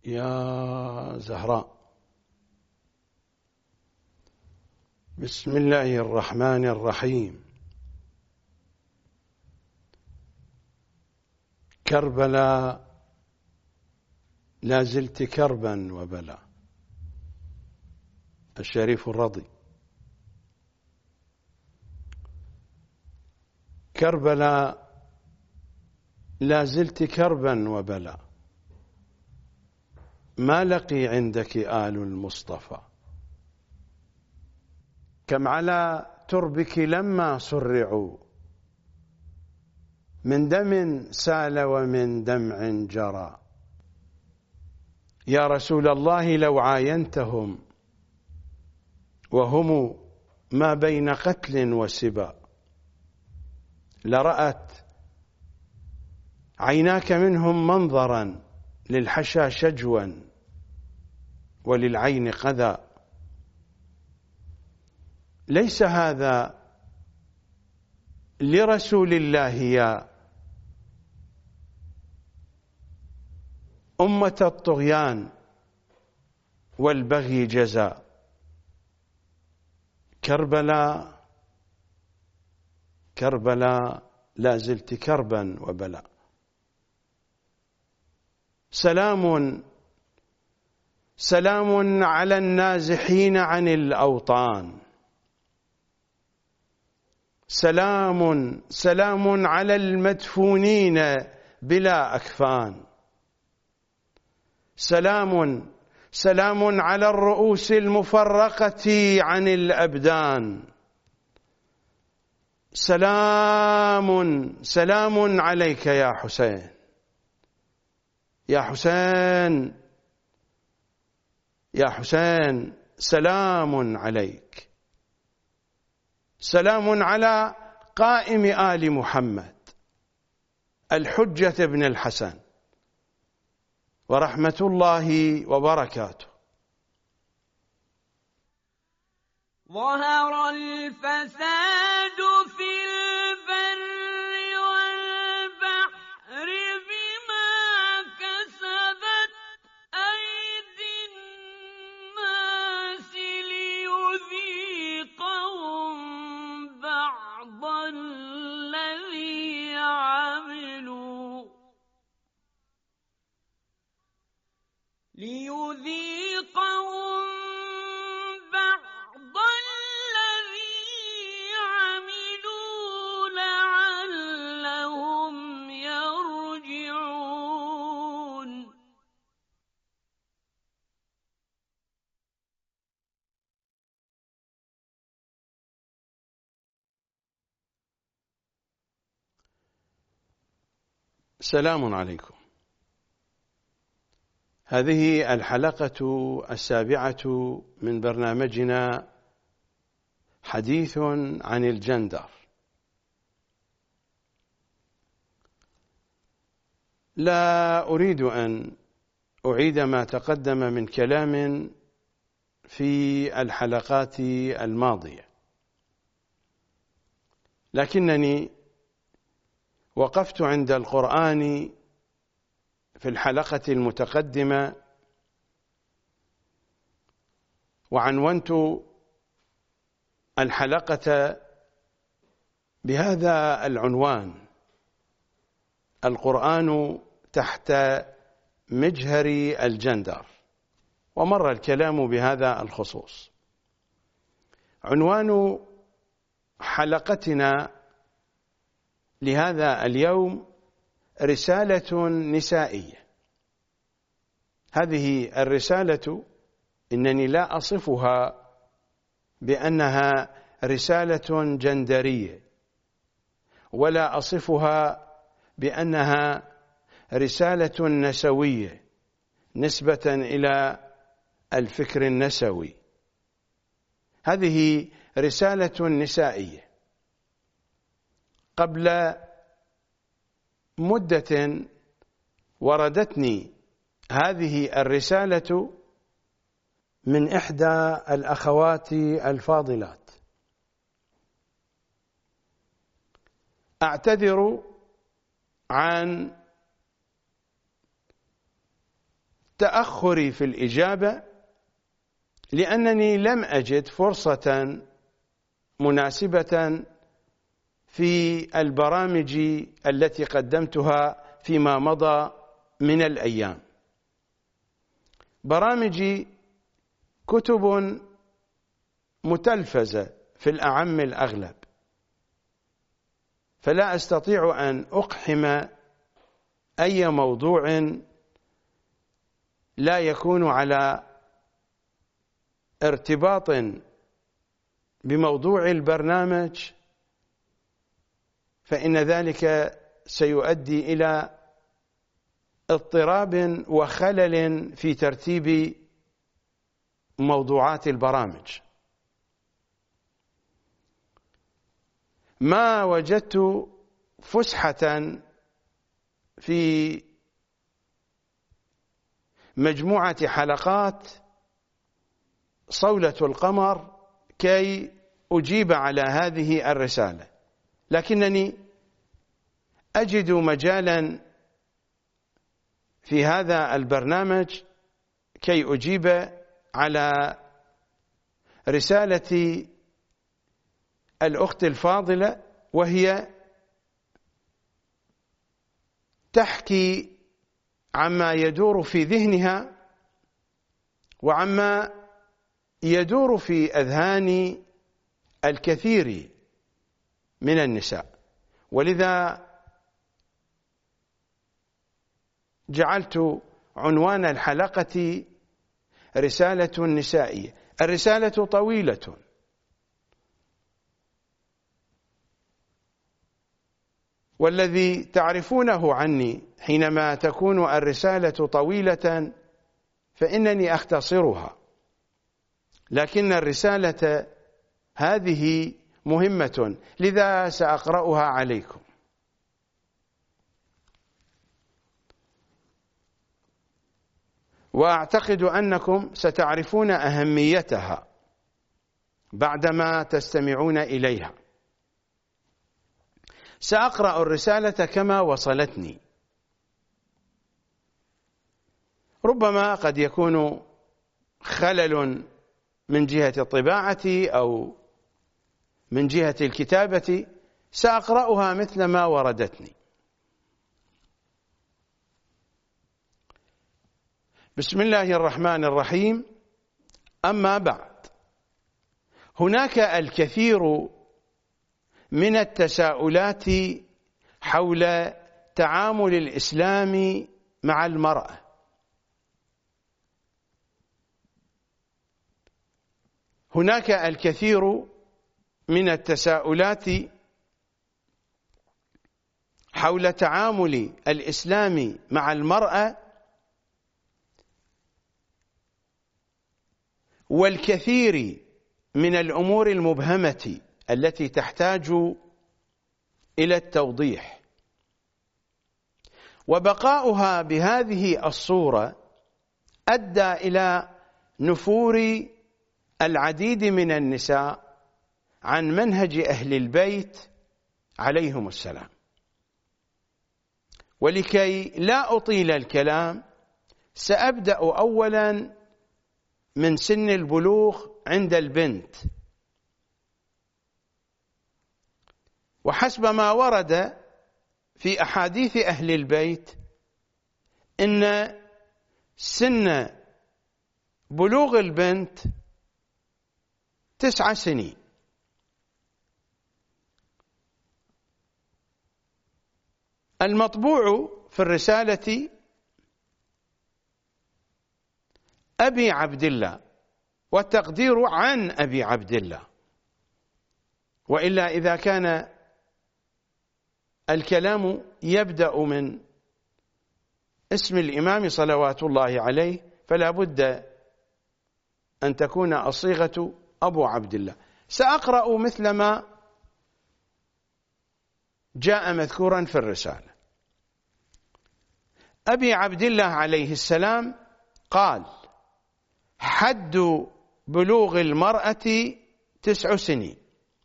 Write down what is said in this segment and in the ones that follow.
يا زهراء. بسم الله الرحمن الرحيم. كربلاء لا زلت كربا وبلا. الشريف الرضي. كربلاء لا زلت كربا وبلا، ما لقي عندك آل المصطفى. كم على تربك لما سرعوا، من دم سال ومن دمع جرى. يا رسول الله لو عاينتهم وهم ما بين قتل وسبا، لرأت عيناك منهم منظرا للحشا شجوا وللعين قذى. ليس هذا لرسول الله يا أمة الطغيان والبغي جزاء. كربلاء كربلاء لا زلت كربا وبلاء. سلام سلام على النازحين عن الأوطان، سلام سلام على المدفونين بلا أكفان، سلام سلام على الرؤوس المفرقة عن الأبدان، سلام سلام عليك يا حسين. يا حسين يا حسين سلام عليك. سلام على قائم آل محمد الحجة بن الحسن، ورحمة الله وبركاته. ظهر الفساد في البر والبحر بما كسبت أيدي الناس ليذيقهم بعض الذي عملوا لعلهم يرجعون. السلام عليكم. هذه الحلقة 7 من برنامجنا حديث عن الجندر. لا أريد أن أعيد ما تقدم من كلام في الحلقات الماضية، لكنني وقفت عند القرآن في الحلقة المتقدمة، وعنونت الحلقة بهذا العنوان: القرآن تحت مجهر الجندر. ومر الكلام بهذا الخصوص. عنوان حلقتنا لهذا اليوم رسالة نسائية. هذه الرسالة إنني لا أصفها بأنها رسالة جندرية، ولا أصفها بأنها رسالة نسوية نسبة إلى الفكر النسوي. هذه رسالة نسائية. قبل مدة وردتني هذه الرسالة من إحدى الأخوات الفاضلات. أعتذر عن تأخري في الإجابة لأنني لم أجد فرصة مناسبة في البرامج التي قدمتها فيما مضى من الأيام. برامجي كتب متلفزة في الأعم الأغلب، فلا أستطيع أن أقحم أي موضوع لا يكون على ارتباط بموضوع البرنامج، فإن ذلك سيؤدي إلى اضطراب وخلل في ترتيب موضوعات البرامج. ما وجدت فسحة في مجموعة حلقات صولة القمر كي أجيب على هذه الرسالة، لكنني أجد مجالا في هذا البرنامج كي أجيب على رسالة الأخت الفاضلة، وهي تحكي عما يدور في ذهنها وعما يدور في أذهان الكثير من النساء، ولذا جعلت عنوان الحلقة رسالة نسائية. الرسالة طويلة، والذي تعرفونه عني حينما تكون الرسالة طويلة فإنني أختصرها، لكن الرسالة هذه مهمة، لذا سأقرأها عليكم. وأعتقد أنكم ستعرفون أهميتها بعدما تستمعون إليها. سأقرأ الرسالة كما وصلتني، ربما قد يكون خلل من جهة الطباعة أو من جهة الكتابة، سأقرأها مثل ما وردتني. بسم الله الرحمن الرحيم. أما بعد، هناك الكثير من التساؤلات حول تعامل الإسلام مع المرأة. هناك الكثير من التساؤلات حول تعامل الإسلام مع المرأة، والكثير من الأمور المبهمة التي تحتاج إلى التوضيح، وبقاؤها بهذه الصورة أدى إلى نفور العديد من النساء عن منهج أهل البيت عليهم السلام. ولكي لا أطيل الكلام، سأبدأ أولا من سن البلوغ عند البنت. وحسب ما ورد في أحاديث أهل البيت إن سن بلوغ البنت 9 سنين. المطبوع في الرسالة أبي عبد الله، والتقدير عن أبي عبد الله، وإلا إذا كان الكلام يبدأ من اسم الإمام صلوات الله عليه فلا بد أن تكون الصيغة أبو عبد الله. سأقرأ مثل ما جاء مذكورا في الرسالة. أبي عبد الله عليه السلام قال: حد بلوغ المرأة 9 سنين.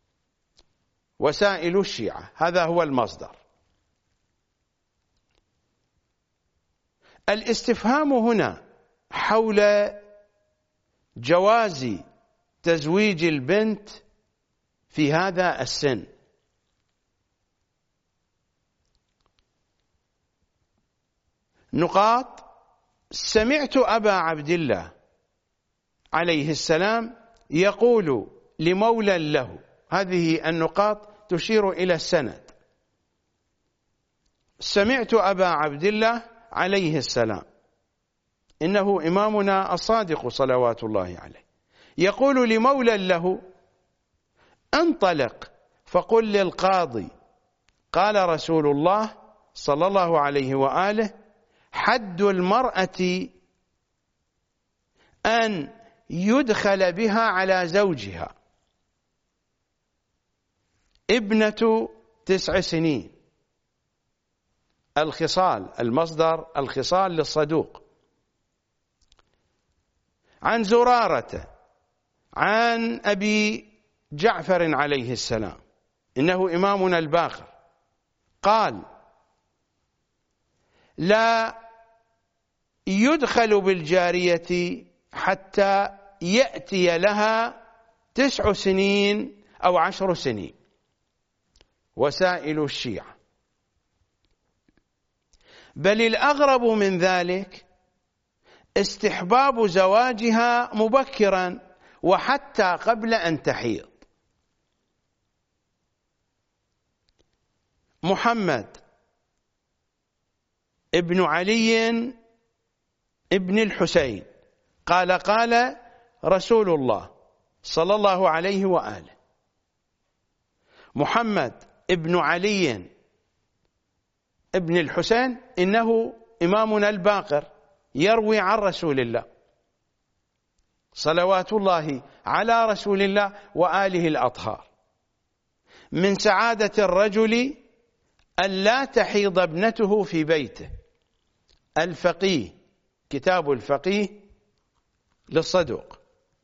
وسائل الشيعة، هذا هو المصدر. الاستفهام هنا حول جواز تزويج البنت في هذا السن. نقاط: سمعت أبا عبد الله عليه السلام يقول لمولى له، هذه النقاط تشير إلى السند. سمعت أبا عبد الله عليه السلام، إنه إمامنا الصادق صلوات الله عليه، يقول لمولى له: انطلق فقل للقاضي قال رسول الله صلى الله عليه وآله: حد المرأة أن يدخل بها على زوجها ابنة 9 سنين. الخصال، المصدر الخصال للصدوق. عن زرارة عن أبي جعفر عليه السلام، إنه إمامنا الباقر، قال: لا يدخل بالجارية حتى يأتي لها 9 سنين أو 10 سنين. وسائل الشيعة. بل الأغرب من ذلك استحباب زواجها مبكرا وحتى قبل أن تحيض. محمد ابن علي ابن الحسين قال: قال رسول الله صلى الله عليه وآله. محمد ابن علي ابن الحسين إنه إمامنا الباقر، يروي عن رسول الله صلوات الله على رسول الله وآله الأطهار: من سعادة الرجل أن لا تحيض ابنته في بيته. الفقيه، كتاب الفقيه للصدوق.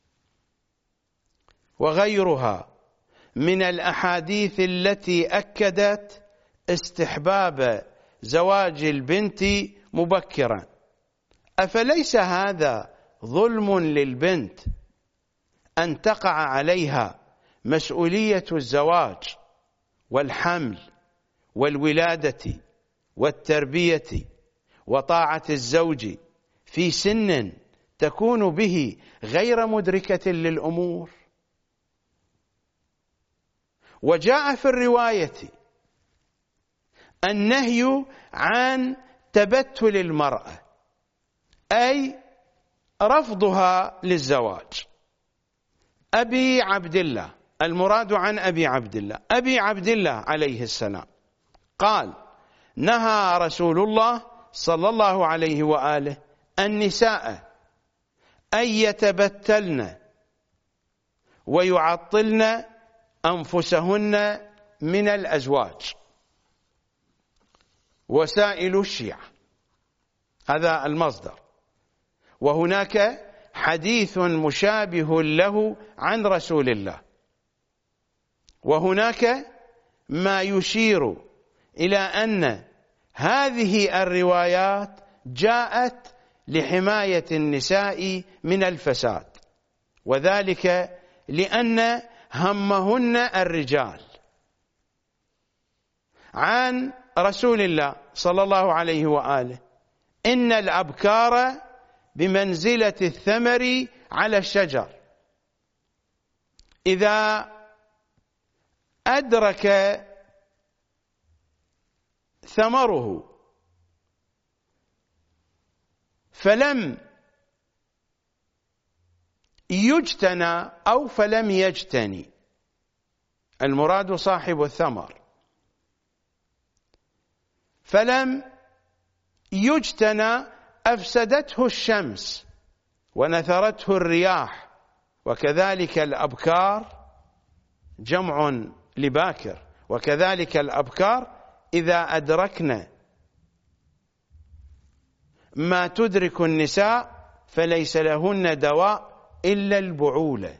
وغيرها من الأحاديث التي أكدت استحباب زواج البنت مبكرا. أفليس هذا ظلم للبنت أن تقع عليها مسؤولية الزواج والحمل والولادة والتربية وطاعة الزوج في سن تكون به غير مدركة للأمور؟ وجاء في الرواية النهي عن تبتل المرأة، أي رفضها للزواج. أبي عبد الله، المراد عن أبي عبد الله، أبي عبد الله عليه السلام قال: نهى رسول الله صلى الله عليه وآله النساء أن يتبتلن ويعطلن أنفسهن من الأزواج. وسائل الشيعة، هذا المصدر. وهناك حديث مشابه له عن رسول الله، وهناك ما يشير إلى أن هذه الروايات جاءت لحماية النساء من الفساد، وذلك لأن همهن الرجال. عن رسول الله صلى الله عليه وآله: إن الأبكار بمنزلة الثمر على الشجر، إذا أدرك ثمره فلم يجتنى أو فلم يجتني، المراد صاحب الثمر، فلم يجتنى أفسدته الشمس ونثرته الرياح. وكذلك الأبكار جمع لباكر، وكذلك الأبكار إذا أدركنا ما تدرك النساء فليس لهن دواء إلا البعولة،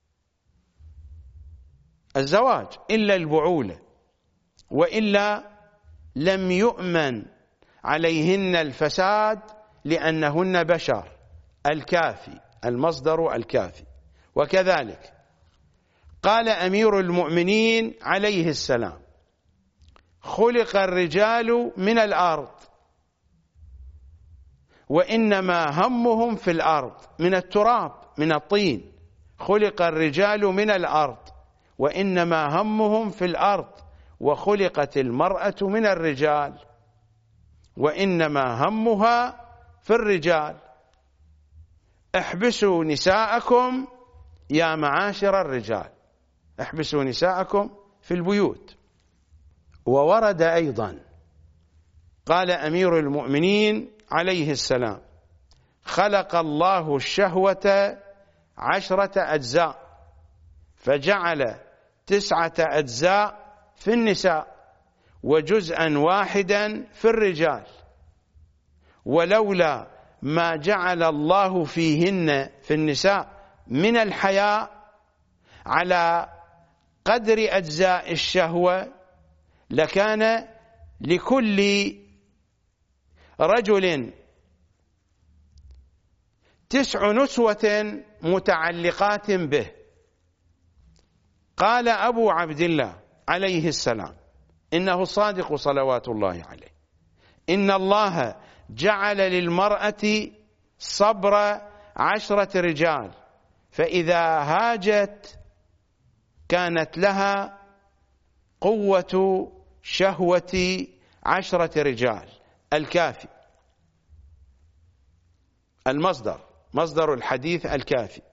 الزواج إلا البعولة، وإلا لم يؤمن عليهن الفساد، لأنهن بشر الكافي، المصدر الكافي. وكذلك قال أمير المؤمنين عليه السلام: خلق الرجال من الأرض وإنما همهم في الأرض، من التراب، من الطين. خلق الرجال من الأرض وإنما همهم في الأرض، وخلقت المرأة من الرجال وإنما همها في الرجال. احبسوا نساءكم يا معاشر الرجال، احبسوا نساءكم في البيوت. وورد أيضا قال أمير المؤمنين عليه السلام: خلق الله الشهوة 10 أجزاء فجعل 9 أجزاء في النساء وجزءا واحدا في الرجال، ولولا ما جعل الله فيهن في النساء من الحياء على قدر أجزاء الشهوة لكان لكل رجل 9 نسوة متعلقات به. قال أبو عبد الله عليه السلام إنه الصادق صلوات الله عليه: إن الله جعل للمرأة صبر 10 رجال، فإذا هاجت كانت لها قوة شهوة 10 رجال. الكافي، المصدر، مصدر الحديث الكافي.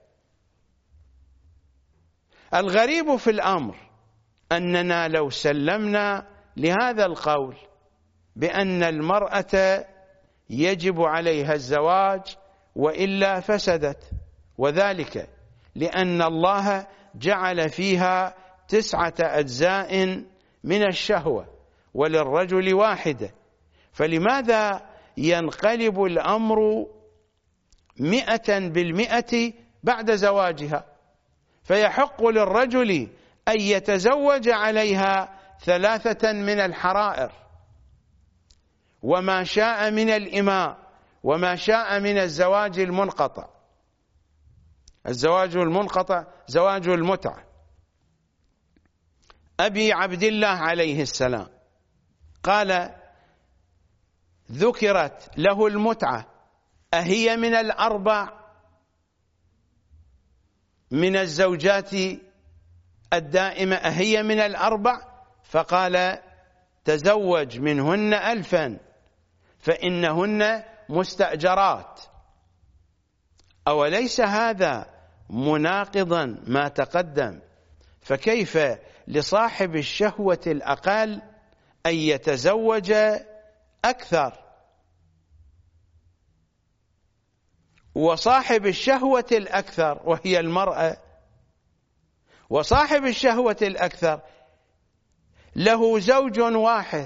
الغريب في الأمر أننا لو سلمنا لهذا القول بأن المرأة يجب عليها الزواج وإلا فسدت، وذلك لأن الله جعل فيها 9 أجزاء من الشهوة وللرجل 1، فلماذا ينقلب الأمر 100% بعد زواجها؟ فيحق للرجل أن يتزوج عليها 3 من الحرائر، وما شاء من الإماء، وما شاء من الزواج المنقطع. الزواج المنقطع زواج المتعة. أبي عبد الله عليه السلام قال: ذكرت له المتعة أهي من ال4 من الزوجات الدائمة، أهي من ال4؟ فقال: تزوج منهن 1000 فإنهن مستأجرات. أوليس هذا مناقضا ما تقدم؟ فكيف لصاحب الشهوة الأقل أن يتزوج أكثر، وصاحب الشهوة الأكثر وهي المرأة، وصاحب الشهوة الأكثر له زوج واحد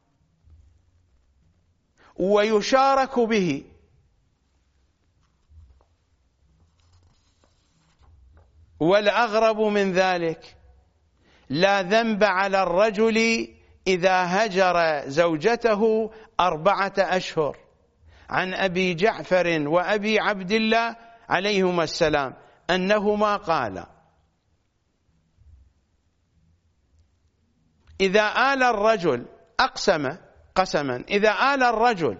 ويشارك به، والأغرب من ذلك لا ذنب على الرجل إذا هجر زوجته 4 أشهر. عن أبي جعفر وأبي عبد الله عليهما السلام أنهما قالا: إذا آل الرجل، أقسم قسما، إذا آل الرجل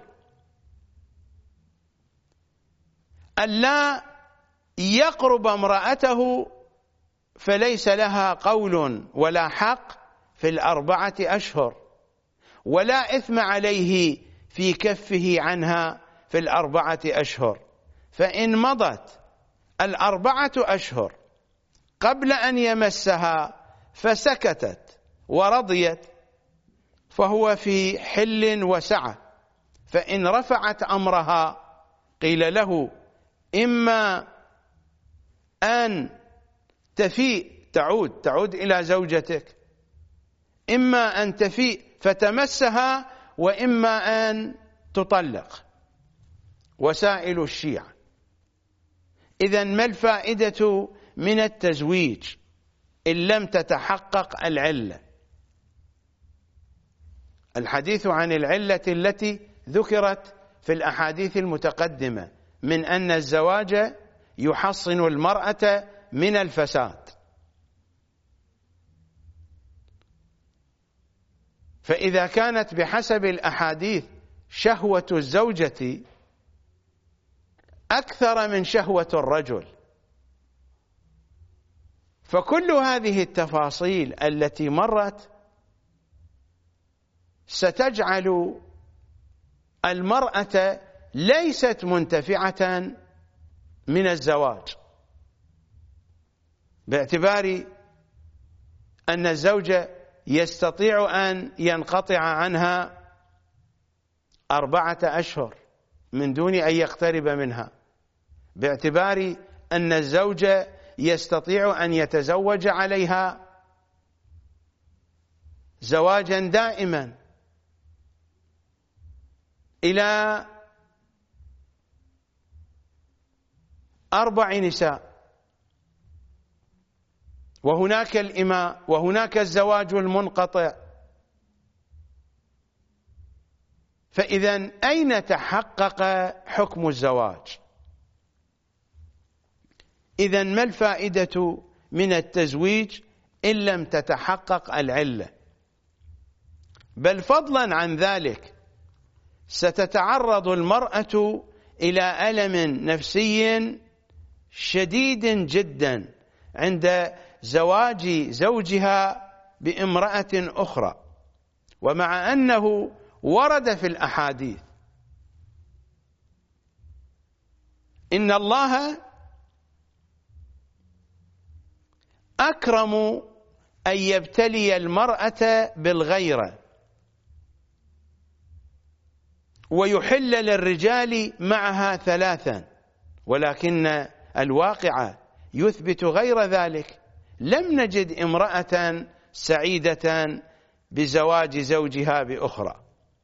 ألا يقرب امرأته فليس لها قول ولا حق في 4 أشهر، ولا إثم عليه في كفه عنها في 4 أشهر. فإن مضت 4 أشهر قبل أن يمسها فسكتت ورضيت فهو في حل وسعة. فإن رفعت أمرها قيل له: إما أن تفيء، تعود إلى زوجتك، إما أن تفيء فتمسها، وإما أن تطلق. وسائل الشيعة. إذن ما الفائدة من التزويج إن لم تتحقق العلة؟ الحديث عن العلة التي ذكرت في الأحاديث المتقدمة: من أن الزواج يحصن المرأة من الفساد. فإذا كانت بحسب الأحاديث شهوة الزوجة أكثر من شهوة الرجل، فكل هذه التفاصيل التي مرت ستجعل المرأة ليست منتفعة من الزواج، باعتبار أن الزوج يستطيع أن ينقطع عنها 4 أشهر من دون أن يقترب منها، باعتبار أن الزوج يستطيع أن يتزوج عليها زواجا دائما إلى 4 نساء، وهناك الإماء وهناك الزواج المنقطع. فإذا أين تحقق حكم الزواج؟ إذا ما الفائدة من التزويج إن لم تتحقق العلة؟ بل فضلا عن ذلك ستتعرض المرأة إلى ألم نفسي شديد جدا عند زواج زوجها بامرأة أخرى، ومع أنه ورد في الأحاديث إن الله أكرم أن يبتلي المرأة بالغيرة ويحل للرجال معها 3، ولكن الواقع يثبت غير ذلك. لم نجد امرأة سعيدة بزواج زوجها بأخرى،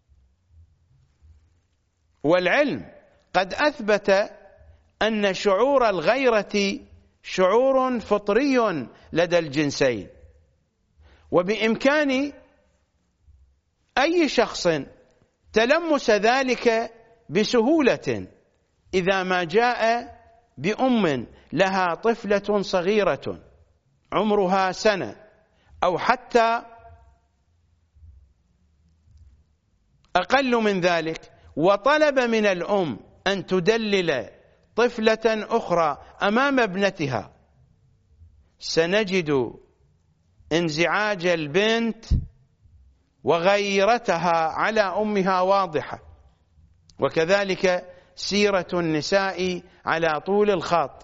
والعلم قد أثبت أن شعور الغيرة شعور فطري لدى الجنسين، وبإمكان أي شخص تلمس ذلك بسهولة إذا ما جاء بأم لها طفلة صغيرة عمرها 1 سنة أو حتى أقل من ذلك، وطلب من الأم أن تدلل طفلة أخرى أمام ابنتها، سنجد انزعاج البنت وغيرتها على أمها واضحة، وكذلك سيرة النساء على طول الخط.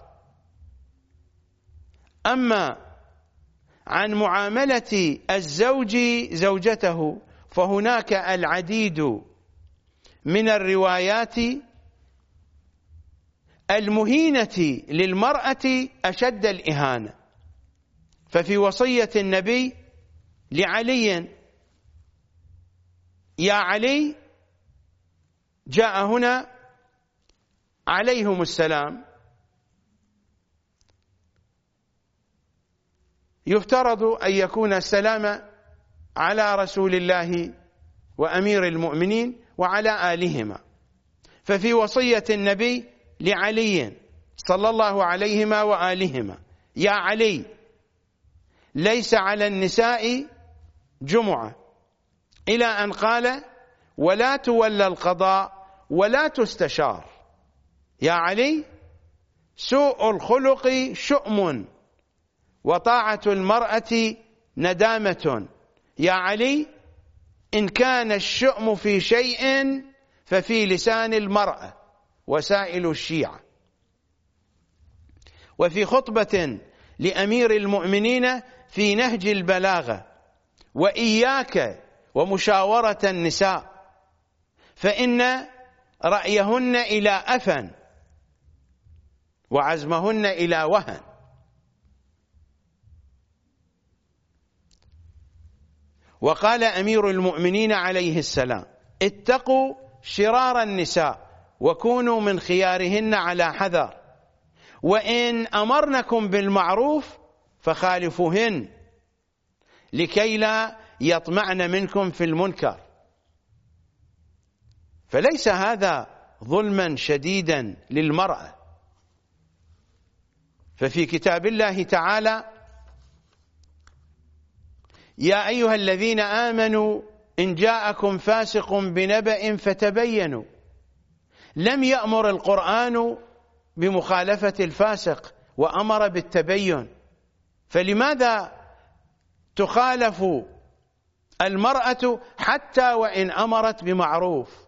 أما عن معاملة الزوج زوجته فهناك العديد من الروايات المهينة للمرأة أشد الإهانة. ففي وصية النبي لعلي: يا علي، جاء هنا عليهم السلام، يفترض أن يكون السلام على رسول الله وأمير المؤمنين وعلى آلهما. ففي وصية النبي لعلي صلى الله عليهما وآلهما: يا علي، ليس على النساء جمعة، إلى أن قال: ولا تولى القضاء ولا تستشار. يا علي، سوء الخلق شؤم وطاعة المرأة ندامة. يا علي، إن كان الشؤم في شيء ففي لسان المرأة وسائل الشيعة. وفي خطبة لأمير المؤمنين في نهج البلاغة: وإياك ومشاورة النساء فإن رأيهن إلى أفن وعزمهن إلى وهن. وقال أمير المؤمنين عليه السلام: اتقوا شرار النساء وكونوا من خيارهن على حذر، وإن أمرنكم بالمعروف فخالفوهن لكي لا يطمعن منكم في المنكر. فليس هذا ظلما شديدا للمرأة. ففي كتاب الله تعالى: يا أيها الذين آمنوا إن جاءكم فاسق بنبأ فتبينوا. لم يأمر القرآن بمخالفة الفاسق وأمر بالتبين، فلماذا تخالف المرأة حتى وإن أمرت بمعروف؟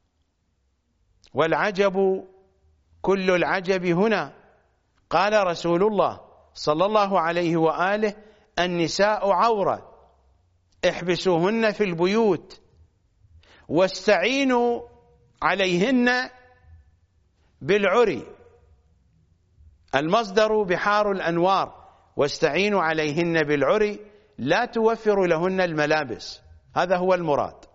والعجب كل العجب هنا قال رسول الله صلى الله عليه وآله: النساء عورة احبسوهن في البيوت واستعينوا عليهن بالعري. المصدر بحار الأنوار، واستعينوا عليهن بالعري، لا توفر لهن الملابس، هذا هو المراد.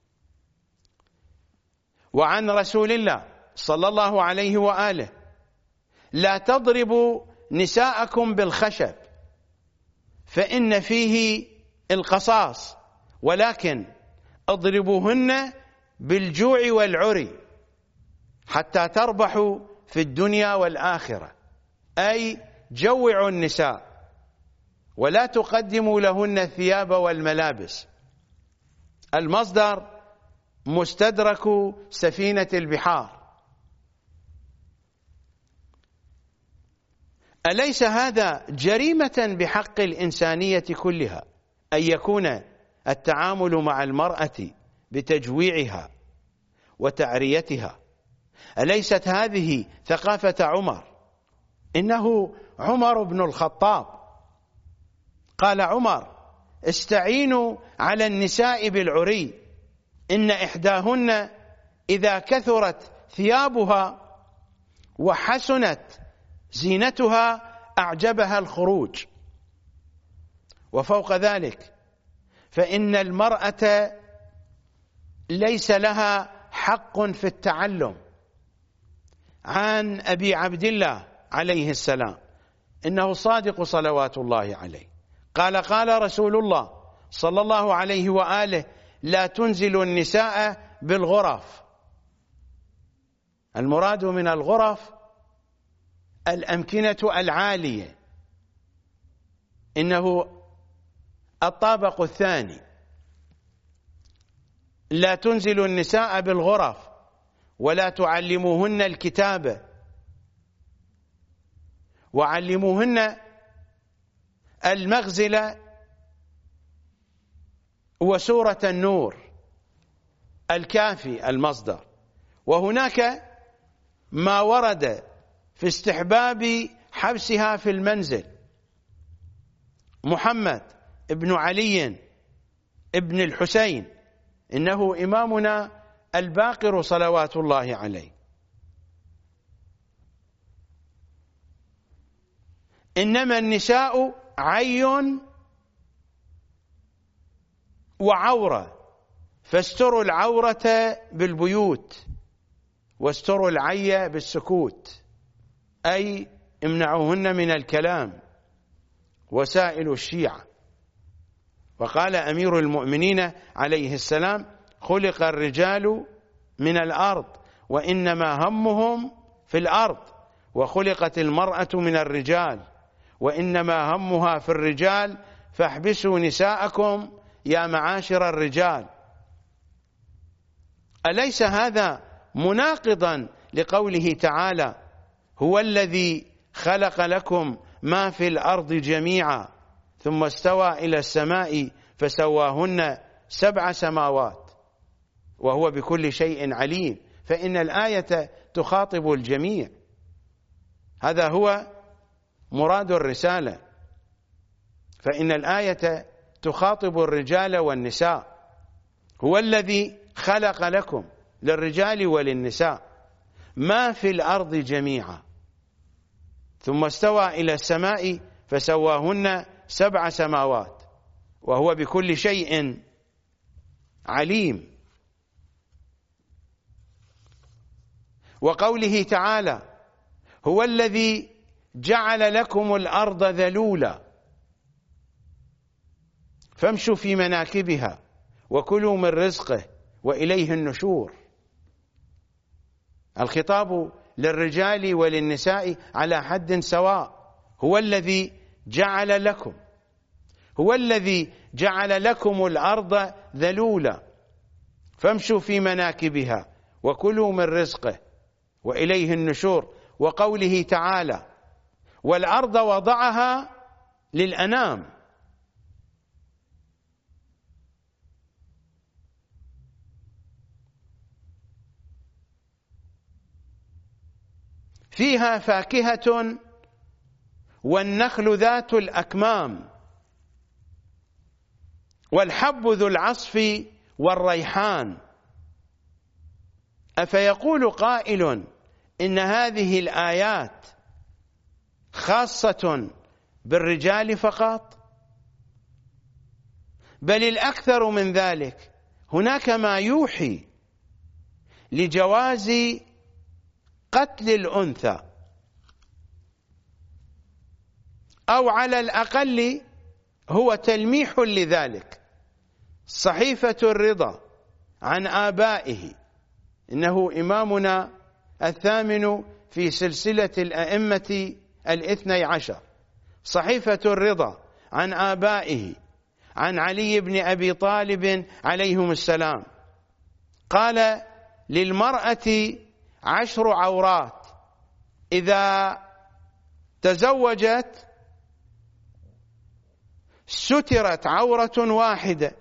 وعن رسول الله صلى الله عليه وآله: لا تضربوا نساءكم بالخشب فإن فيه القصاص، ولكن اضربوهن بالجوع والعري حتى تربحوا في الدنيا والآخرة، أي جوعوا النساء ولا تقدموا لهن الثياب والملابس. المصدر مستدرك سفينة البحار. أليس هذا جريمة بحق الإنسانية كلها أن يكون التعامل مع المرأة بتجويعها وتعريتها؟ أليست هذه ثقافة عمر؟ إنه عمر بن الخطاب قال عمر: استعينوا على النساء بالعري، إن إحداهن إذا كثرت ثيابها وحسنت زينتها أعجبها الخروج. وفوق ذلك فإن المرأة ليس لها حق في التعلم. عن أبي عبد الله عليه السلام إنه صادق صلوات الله عليه قال: قال رسول الله صلى الله عليه وآله: لا تنزل النساء بالغرف. المراد من الغرف الأمكنة العالية، إنه الطابق الثاني. لا تنزل النساء بالغرف ولا تعلموهن الكتابة، وعلموهن المغزل وسورة النور. الكافي المصدر. وهناك ما ورد في استحباب حبسها في المنزل. محمد ابن علي ابن الحسين إنه إمامنا الباقر صلوات الله عليه. إنما النساء عي وعورة، فاستروا العورة بالبيوت واستروا العي بالسكوت، أي امنعوهن من الكلام وسائل الشيعة. وقال أمير المؤمنين عليه السلام: خلق الرجال من الأرض وإنما همهم في الأرض، وخلقت المرأة من الرجال وإنما همها في الرجال، فاحبسوا نساءكم يا معاشر الرجال. أليس هذا مناقضا لقوله تعالى: هو الذي خلق لكم ما في الأرض جميعا ثم استوى إلى السماء فسواهن 7 سماوات وهو بكل شيء عليم؟ فإن الآية تخاطب الجميع، هذا هو مراد الرسالة، فإن الآية تخاطب الرجال والنساء. هو الذي خلق لكم، للرجال وللنساء، ما في الأرض جميعا ثم استوى إلى السماء فسواهن 7 سماوات وهو بكل شيء عليم. وقوله تعالى: هو الذي جعل لكم الأرض ذلولا فامشوا في مناكبها وكلوا من رزقه وإليه النشور. الخطاب للرجال وللنساء على حد سواء. هو الذي جعل لكم، هو الذي جعل لكم الأرض ذلولا فامشوا في مناكبها وكلوا من رزقه وإليه النشور. وقوله تعالى: والأرض وضعها للأنام. فيها فاكهة والنخل ذات الأكمام والحب ذو العصف والريحان. أفيقول قائل إن هذه الآيات خاصة بالرجال فقط؟ بل الأكثر من ذلك، هناك ما يوحي لجواز قتل الأنثى، أو على الأقل هو تلميح لذلك. صحيفة الرضا عن آبائه، إنه إمامنا الثامن في سلسلة الأئمة 12، صحيفة الرضا عن آبائه عن علي بن أبي طالب عليهم السلام، قال: للمرأة 10 عورات، إذا تزوجت سترت عورة واحدة،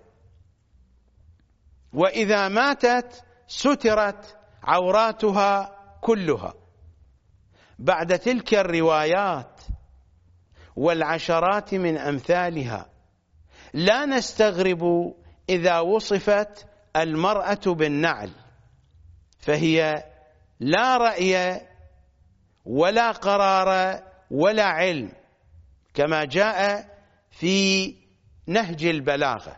وإذا ماتت سترت عوراتها كلها. بعد تلك الروايات والعشرات من أمثالها، لا نستغرب إذا وصفت المرأة بالنعل، فهي لا رأي ولا قرار ولا علم، كما جاء في نهج البلاغة.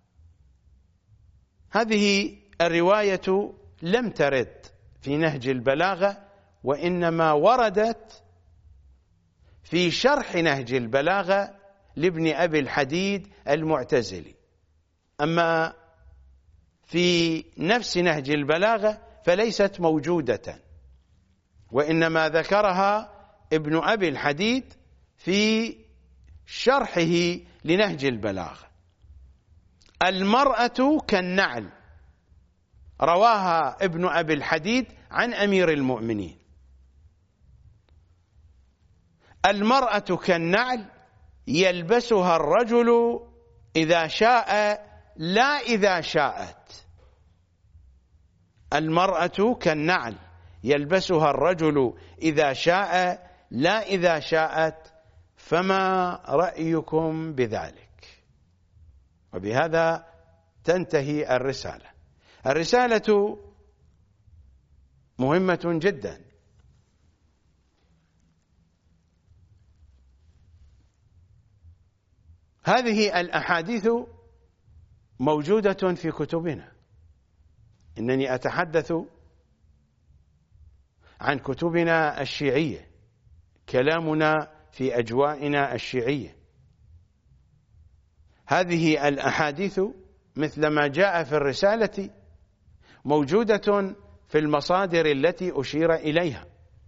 هذه الرواية لم ترد في نهج البلاغة، وإنما وردت في شرح نهج البلاغة لابن أبي الحديد المعتزلي. أما في نفس نهج البلاغة فليست موجودة، وإنما ذكرها ابن أبي الحديد في شرحه لنهج البلاغة. المرأة كالنعل، رواها ابن أبي الحديد عن أمير المؤمنين. المرأة كالنعل يلبسها الرجل إذا شاء لا إذا شاءت. المرأة كالنعل يلبسها الرجل إذا شاء لا إذا شاءت، فما رأيكم بذلك؟ وبهذا تنتهي الرسالة. الرسالة مهمة جدا، هذه الأحاديث موجودة في كتبنا. إنني أتحدث عن كتبنا الشيعية، كلامنا في أجوائنا الشيعية. هذه الأحاديث مثل ما جاء في الرسالة موجودة في المصادر التي أشير إليها.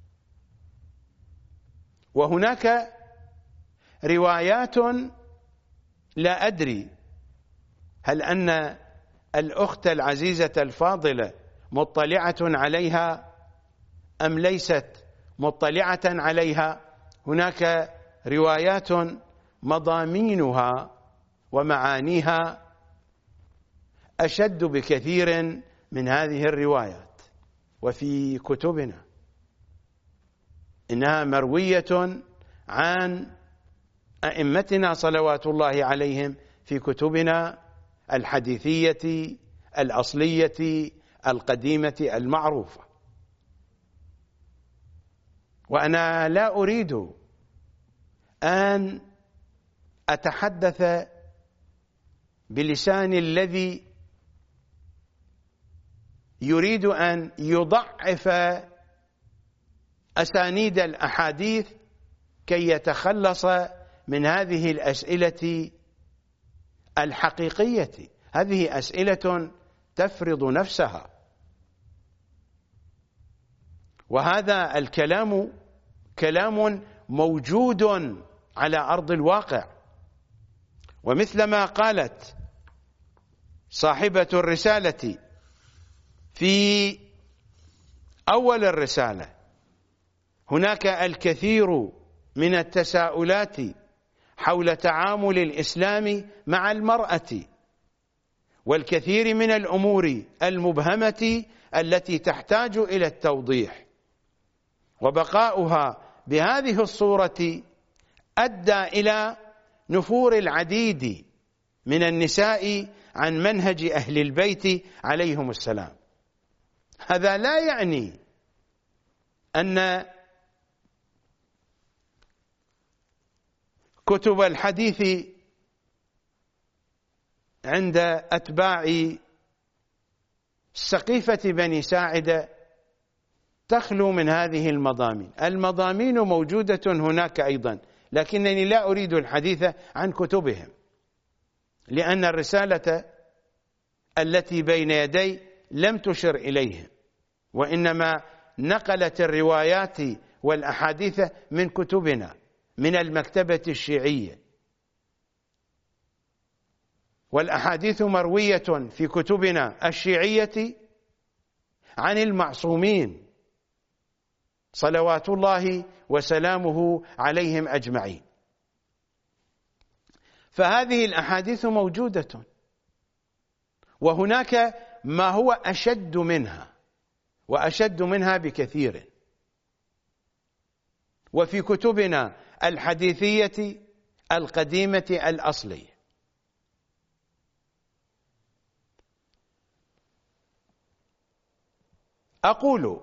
وهناك روايات لا أدري هل أن الأخت العزيزة الفاضلة مطلعة عليها أم ليست مطلعة عليها. هناك روايات مضامينها ومعانيها أشد بكثير من هذه الروايات، وفي كتبنا إنها مروية عن أئمتنا صلوات الله عليهم في كتبنا الحديثية الأصلية القديمة المعروفة. وأنا لا أريد أن أتحدث بلسان الذي يريد أن يضعف أسانيد الأحاديث كي يتخلص من هذه الأسئلة الحقيقية. هذه أسئلة تفرض نفسها. وهذا الكلام كلام موجود على أرض الواقع. ومثلما قالت صاحبة الرسالة في أول الرسالة: هناك الكثير من التساؤلات حول تعامل الإسلام مع المرأة، والكثير من الأمور المبهمة التي تحتاج إلى التوضيح، وبقاؤها بهذه الصورة أدى إلى نفور العديد من النساء عن منهج أهل البيت عليهم السلام. هذا لا يعني أن كتب الحديث عند أتباع سقيفة بني ساعدة تخلو من هذه المضامين. المضامين موجودة هناك أيضا، لكنني لا أريد الحديث عن كتبهم، لأن الرسالة التي بين يدي لم تشر إليهم، وإنما نقلت الروايات والأحاديث من كتبنا، من المكتبة الشيعية. والأحاديث مروية في كتبنا الشيعية عن المعصومين صلوات الله وسلامه عليهم أجمعين. فهذه الأحاديث موجودة، وهناك ما هو أشد منها، وأشد منها بكثير. وفي كتبنا الحديثية القديمة الأصلية. أقول: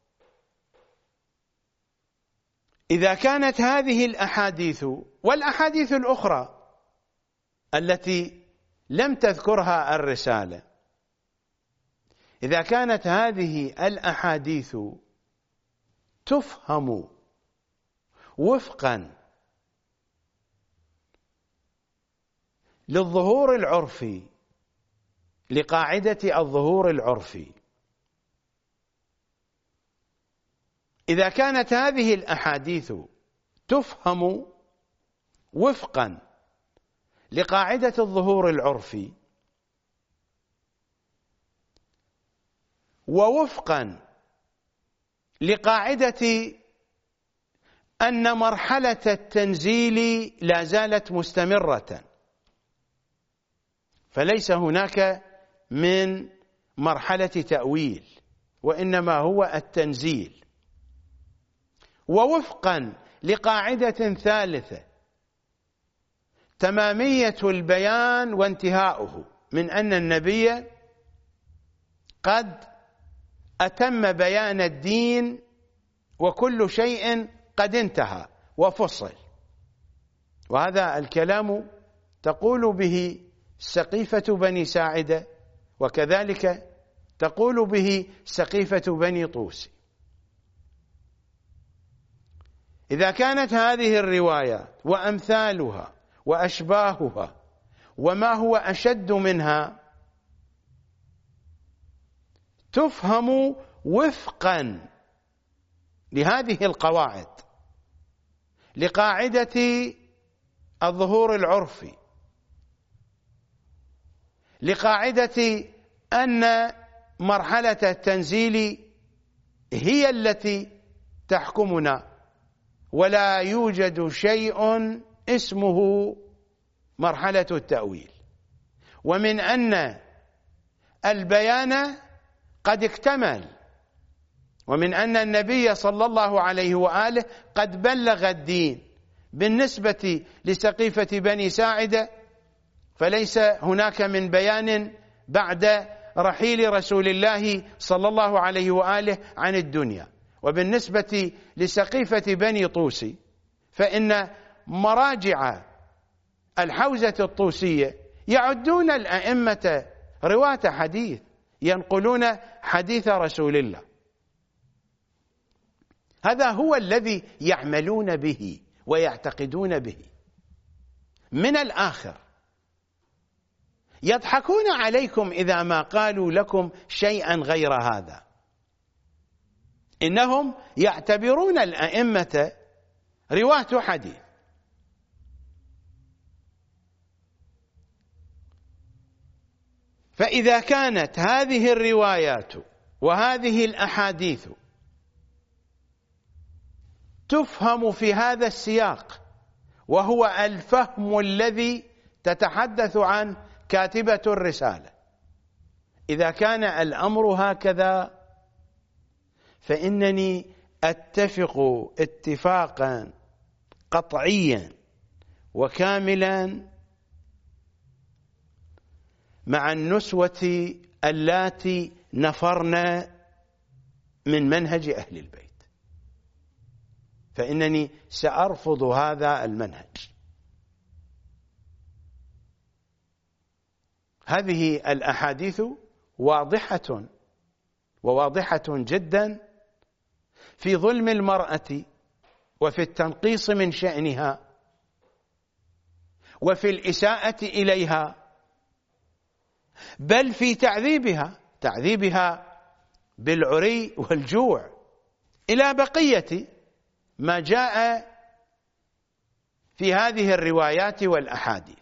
إذا كانت هذه الأحاديث والأحاديث الأخرى التي لم تذكرها الرسالة، إذا كانت هذه الأحاديث تفهم وفقا للظهور العرفي، لقاعدة الظهور العرفي، إذا كانت هذه الأحاديث تفهم وفقا لقاعدة الظهور العرفي، ووفقا لقاعدة أن مرحلة التنزيل لا زالت مستمرة، فليس هناك من مرحلة تأويل، وإنما هو التنزيل، ووفقا لقاعدة ثالثة: تمامية البيان وانتهاؤه، من أن النبي قد أتم بيان الدين وكل شيء قد انتهى وفصل. وهذا الكلام تقول به سقيفة بني ساعدة، وكذلك تقول به سقيفة بني طوس. إذا كانت هذه الروايات وأمثالها وأشباهها وما هو أشد منها تفهم وفقا لهذه القواعد، لقاعدة الظهور العرفي، لقاعدة أن مرحلة التنزيل هي التي تحكمنا، ولا يوجد شيء اسمه مرحلة التأويل، ومن أن البيان قد اكتمل، ومن أن النبي صلى الله عليه وآله قد بلغ الدين. بالنسبة لسقيفة بني ساعدة فليس هناك من بيان بعد رحيل رسول الله صلى الله عليه وآله عن الدنيا. وبالنسبة لسقيفة بني طوس فإن مراجع الحوزة الطوسية يعدون الأئمة رواة حديث، ينقلون حديث رسول الله. هذا هو الذي يعملون به ويعتقدون به. من الآخر يضحكون عليكم إذا ما قالوا لكم شيئا غير هذا، إنهم يعتبرون الأئمة رواة حديث. فإذا كانت هذه الروايات وهذه الأحاديث تفهم في هذا السياق، وهو الفهم الذي تتحدث عن كاتبة الرسالة، إذا كان الأمر هكذا فإنني أتفق اتفاقا قطعيا وكاملا مع النسوة اللاتي نفرن من منهج أهل البيت، فإنني سأرفض هذا المنهج. هذه الأحاديث واضحة وواضحة جدا في ظلم المرأة وفي التنقيص من شأنها وفي الإساءة إليها، بل في تعذيبها بالعري والجوع، إلى بقية ما جاء في هذه الروايات والأحاديث.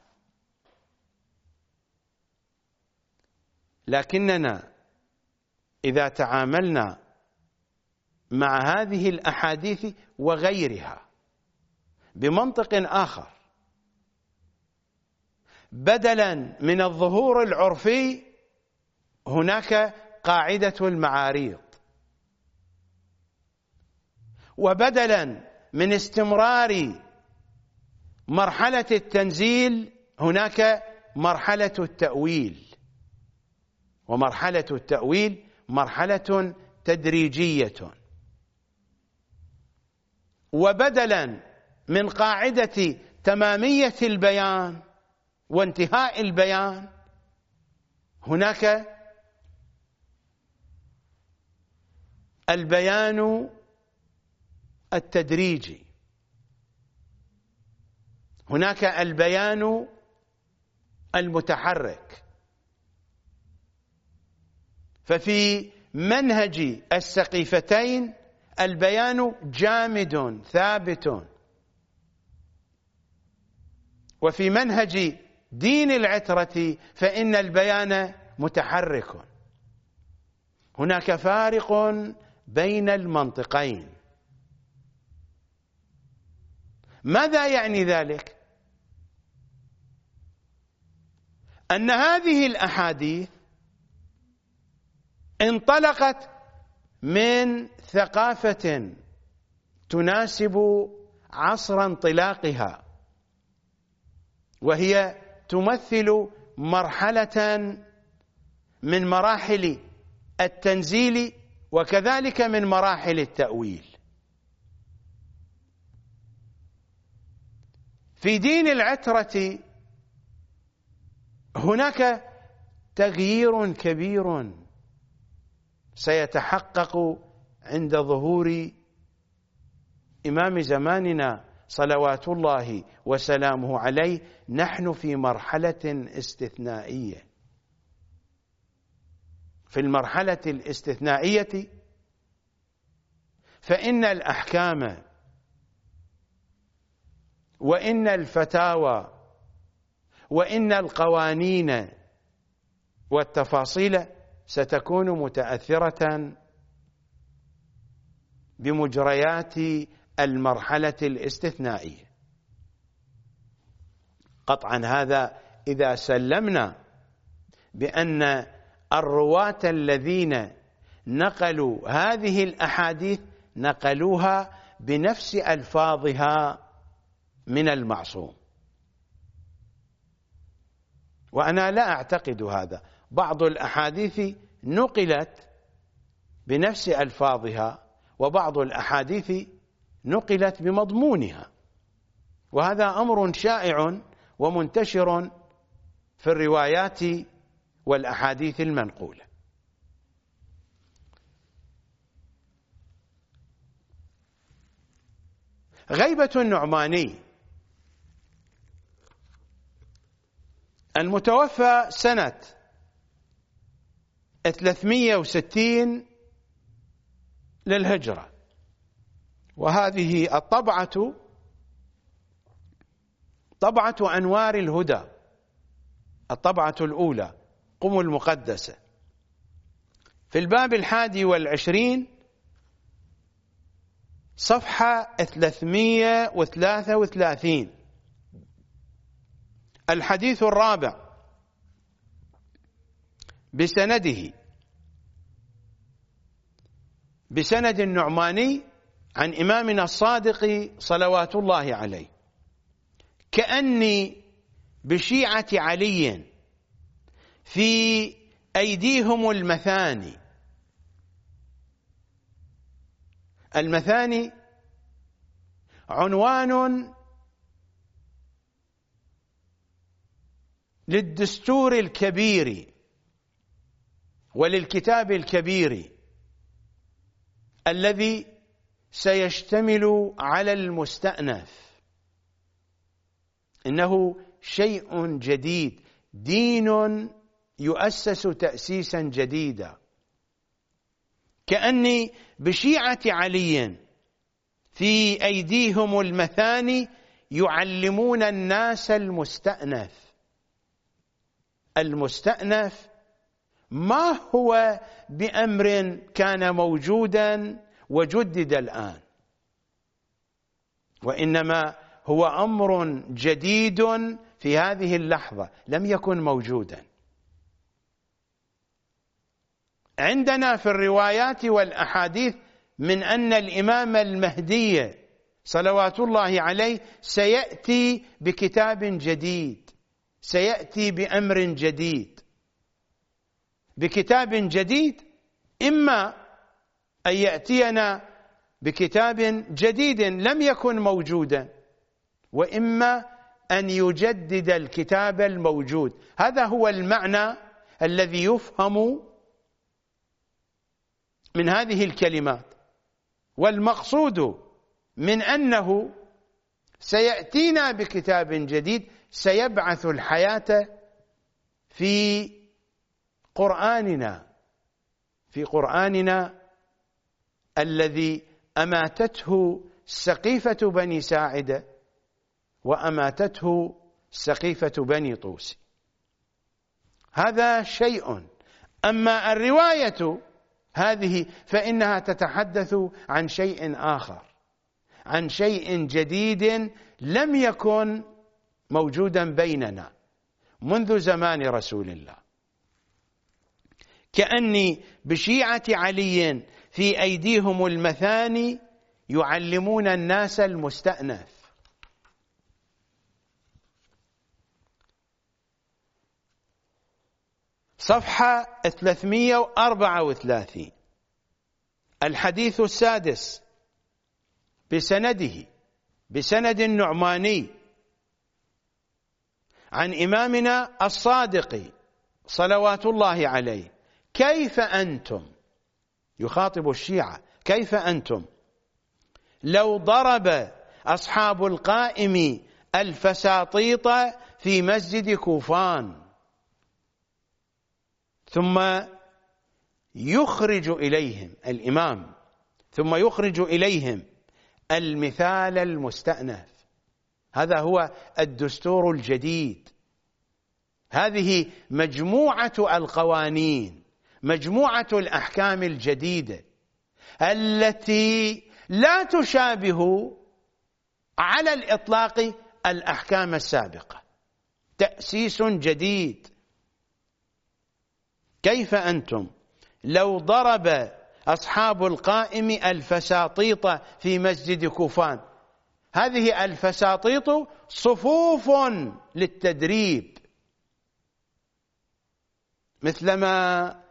لكننا إذا تعاملنا مع هذه الأحاديث وغيرها بمنطق آخر، بدلا من الظهور العرفي هناك قاعدة المعاريض، وبدلا من استمرار مرحلة التنزيل هناك مرحلة التأويل، ومرحلة التأويل مرحلة تدريجية. وبدلا من قاعدة تمامية البيان وانتهاء البيان هناك البيان التدريجي، هناك البيان المتحرك. ففي منهج السقيفتين البيان جامد ثابت، وفي منهج دين العترة فإن البيان متحرك. هناك فارق بين المنطقين. ماذا يعني ذلك؟ أن هذه الأحاديث انطلقت من ثقافة تناسب عصر انطلاقها، وهي تمثل مرحلة من مراحل التنزيل وكذلك من مراحل التأويل. في دين العترة هناك تغيير كبير سيتحقق عند ظهور إمام زماننا صلوات الله وسلامه عليه. نحن في مرحلة استثنائية. في المرحلة الاستثنائية فإن الأحكام وإن الفتاوى وإن القوانين والتفاصيل ستكون متأثرة بمجريات المرحلة الاستثنائية. قطعا هذا إذا سلمنا بأن الرواة الذين نقلوا هذه الأحاديث نقلوها بنفس ألفاظها من المعصوم. وأنا لا أعتقد هذا. بعض الأحاديث نقلت بنفس ألفاظها وبعض الأحاديث نقلت بمضمونها، وهذا أمر شائع ومنتشر في الروايات والأحاديث المنقولة. غيبة النعماني المتوفى سنة 360 للهجرة. وهذه الطبعة طبعة أنوار الهدى، الطبعة الأولى، قم المقدسة، في الباب 21 صفحة 333. الحديث الرابع بسند النعماني عن إمامنا الصادق صلوات الله عليه: كأني بشيعة علي في أيديهم المثاني. المثاني عنوان للدستور الكبير وللكتاب الكبير الذي سيشتمل على المستأنف. إنه شيء جديد، دين يؤسس تأسيسا جديدا. كأني بشيعة علي في أيديهم المثاني يعلمون الناس المستأنف. المستأنف ما هو بأمر كان موجودا وجدد الآن، وإنما هو أمر جديد في هذه اللحظة لم يكن موجودا. عندنا في الروايات والأحاديث من أن الإمام المهدي صلوات الله عليه سيأتي بكتاب جديد، سيأتي بأمر جديد، بكتاب جديد. إما أن يأتينا بكتاب جديد لم يكن موجودا، وإما أن يجدد الكتاب الموجود. هذا هو المعنى الذي يفهم من هذه الكلمات. والمقصود من أنه سيأتينا بكتاب جديد سيبعث الحياة في قرآننا الذي أماتته سقيفة بني ساعدة وأماتته سقيفة بني طوس. هذا شيء. أما الرواية هذه فإنها تتحدث عن شيء آخر، عن شيء جديد لم يكن موجودا بيننا منذ زمان رسول الله. كأني بشيعة علي في أيديهم المثاني يعلمون الناس المستأنف. صفحة 334. الحديث السادس بسند النعماني عن إمامنا الصادق صلوات الله عليه: كيف أنتم، يخاطب الشيعة، كيف أنتم لو ضرب أصحاب القائم الفساطيط في مسجد كوفان ثم يخرج إليهم الإمام، ثم يخرج إليهم المثال المستأنف. هذا هو الدستور الجديد. هذه مجموعة القوانين، مجموعة الأحكام الجديدة التي لا تشابه على الإطلاق الأحكام السابقة. تأسيس جديد. كيف أنتم لو ضرب أصحاب القائم الفساطيط في مسجد كوفان. هذه الفساطيط صفوف للتدريب، مثلما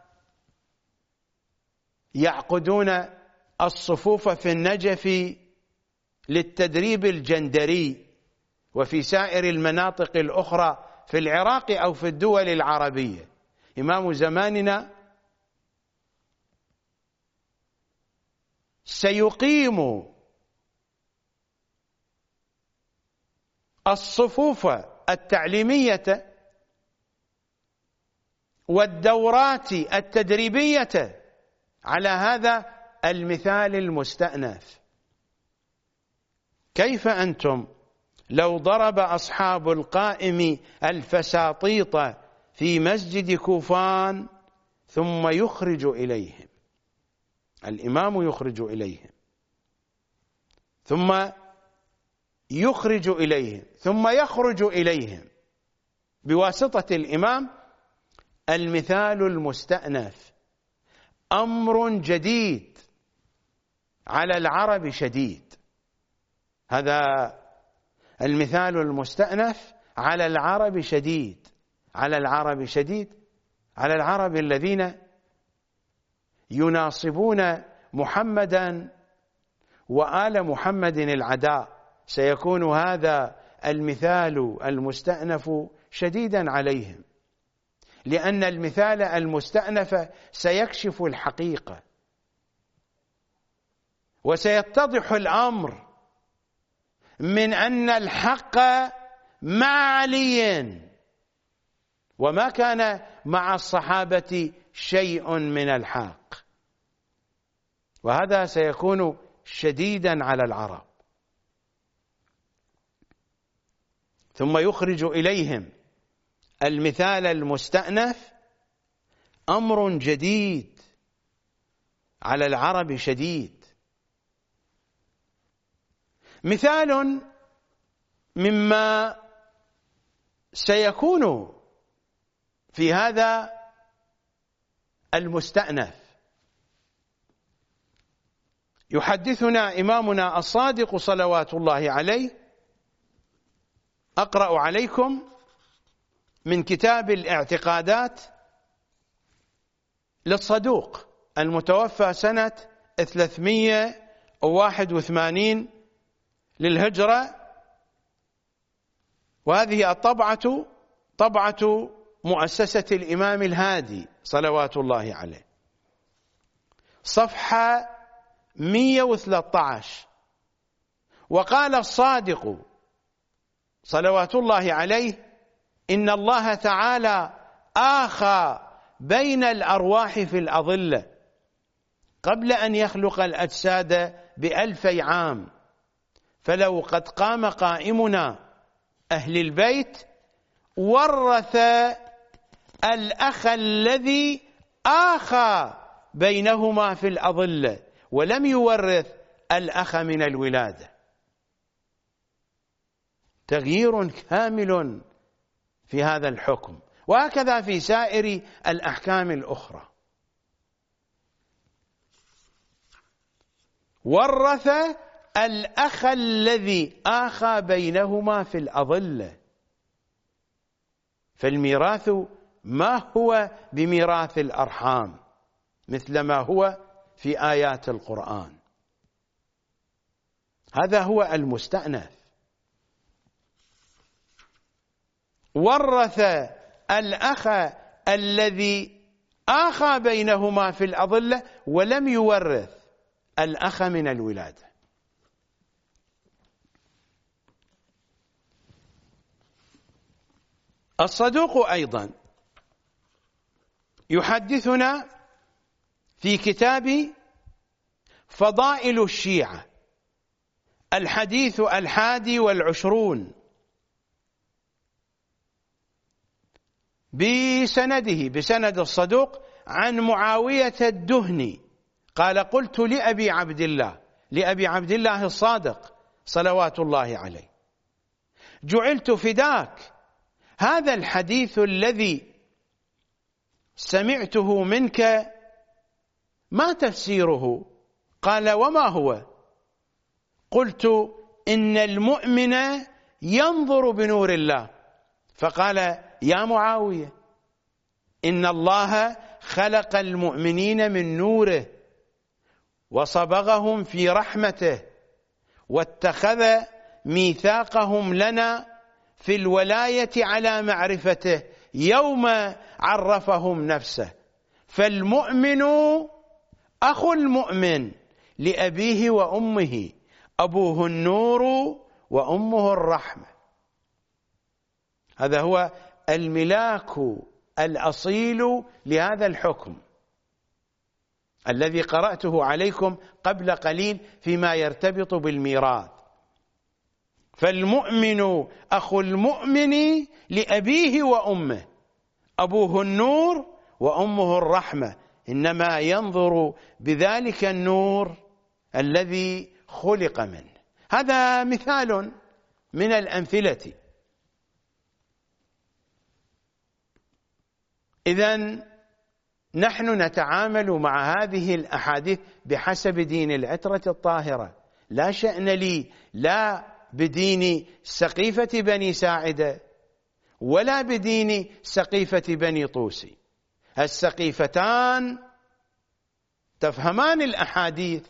يعقدون الصفوف في النجف للتدريب الجندري وفي سائر المناطق الأخرى في العراق أو في الدول العربية. إمام زماننا سيقيم الصفوف التعليمية والدورات التدريبية على هذا المثال المستأنف. كيف أنتم لو ضرب أصحاب القائم الفساطيط في مسجد كوفان ثم يخرج إليهم، الإمام يخرج إليهم ثم يخرج إليهم ثم يخرج إليهم بواسطة الإمام، المثال المستأنف أمر جديد على العرب شديد. هذا المثال المستأنف على العرب شديد، على العرب شديد، على العرب الذين يناصبون محمدا وآل محمد العداء. سيكون هذا المثال المستأنف شديدا عليهم، لأن المثال المستأنف سيكشف الحقيقة وسيتضح الأمر من أن الحق مع علي وما كان مع الصحابة شيء من الحق، وهذا سيكون شديدا على العرب. ثم يخرج إليهم، المثال المستأنف أمر جديد على العرب شديد. مثال مما سيكون في هذا المستأنف. يحدثنا إمامنا الصادق صلوات الله عليه، أقرأ عليكم من كتاب الاعتقادات للصدوق المتوفى سنة 381 للهجرة، وهذه الطبعة طبعة مؤسسة الإمام الهادي صلوات الله عليه، صفحة 113. وقال الصادق صلوات الله عليه: إن الله تعالى آخى بين الأرواح في الأظلة قبل أن يخلق الأجساد ب2000 عام، فلو قد قام قائمنا أهل البيت ورث الأخ الذي آخى بينهما في الأظلة ولم يورث الأخ من الولادة. تغيير كامل في هذا الحكم، وهكذا في سائر الأحكام الأخرى. ورث الأخ الذي آخى بينهما في الأظلة، فالميراث ما هو بميراث الأرحام مثل ما هو في آيات القرآن. هذا هو المستأنف. ورث الأخ الذي آخى بينهما في الأظلة ولم يورث الأخ من الولادة. الصدوق أيضا يحدثنا في كتاب فضائل الشيعة الحديث 21 بسند الصدوق عن معاوية الدهني قال: قلت لأبي عبد الله الصادق صلوات الله عليه: جعلت فداك، هذا الحديث الذي سمعته منك ما تفسيره؟ قال: وما هو؟ قلت: إن المؤمن ينظر بنور الله. فقال: يا معاوية، إن الله خلق المؤمنين من نوره وصبغهم في رحمته واتخذ ميثاقهم لنا في الولاية على معرفته يوم عرفهم نفسه، فالمؤمن أخو المؤمن لأبيه وأمه، أبوه النور وأمه الرحمة. هذا هو الملاك الأصيل لهذا الحكم. الذي قرأته عليكم قبل قليل فيما يرتبط بالميراث. فالمؤمن أخو المؤمن لأبيه وأمه، أبوه النور وأمه الرحمة، إنما ينظر بذلك النور الذي خلق منه. هذا مثال من الأمثلة. إذن نحن نتعامل مع هذه الأحاديث بحسب دين العترة الطاهرة. لا شأن لي لا بدين سقيفة بني ساعدة ولا بدين سقيفة بني طوسي. السقيفتان تفهمان الأحاديث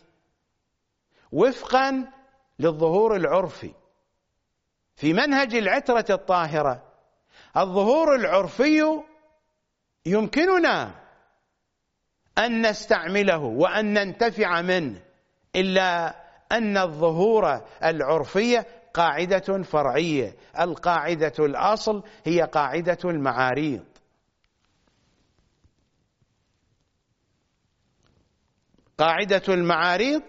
وفقا للظهور العرفي في منهج العترة الطاهرة. الظهور العرفي يمكننا أن نستعمله وأن ننتفع منه، إلا أن الظهور العرفية قاعدة فرعية. القاعدة الأصل هي قاعدة المعاريض. قاعدة المعاريض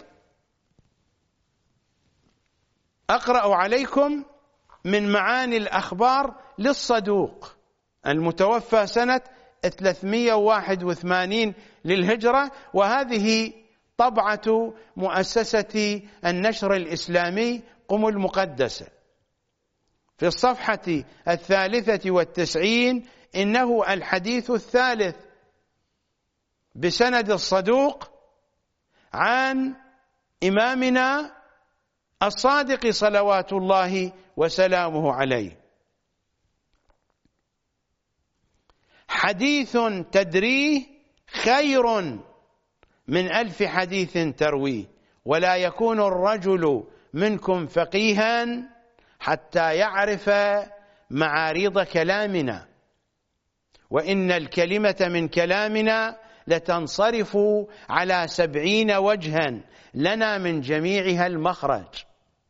أقرأ عليكم من معاني الأخبار للصدوق المتوفى سنة 381 للهجرة، وهذه طبعة مؤسسة النشر الإسلامي قم المقدسة. في الصفحة 93 إنه الحديث الثالث بسند الصدوق عن إمامنا الصادق صلوات الله وسلامه عليه: حديث تدريه خير من 1000 حديث ترويه، ولا يكون الرجل منكم فقيها حتى يعرف معاريض كلامنا، وإن الكلمة من كلامنا لتنصرف على 70 وجها لنا من جميعها المخرج.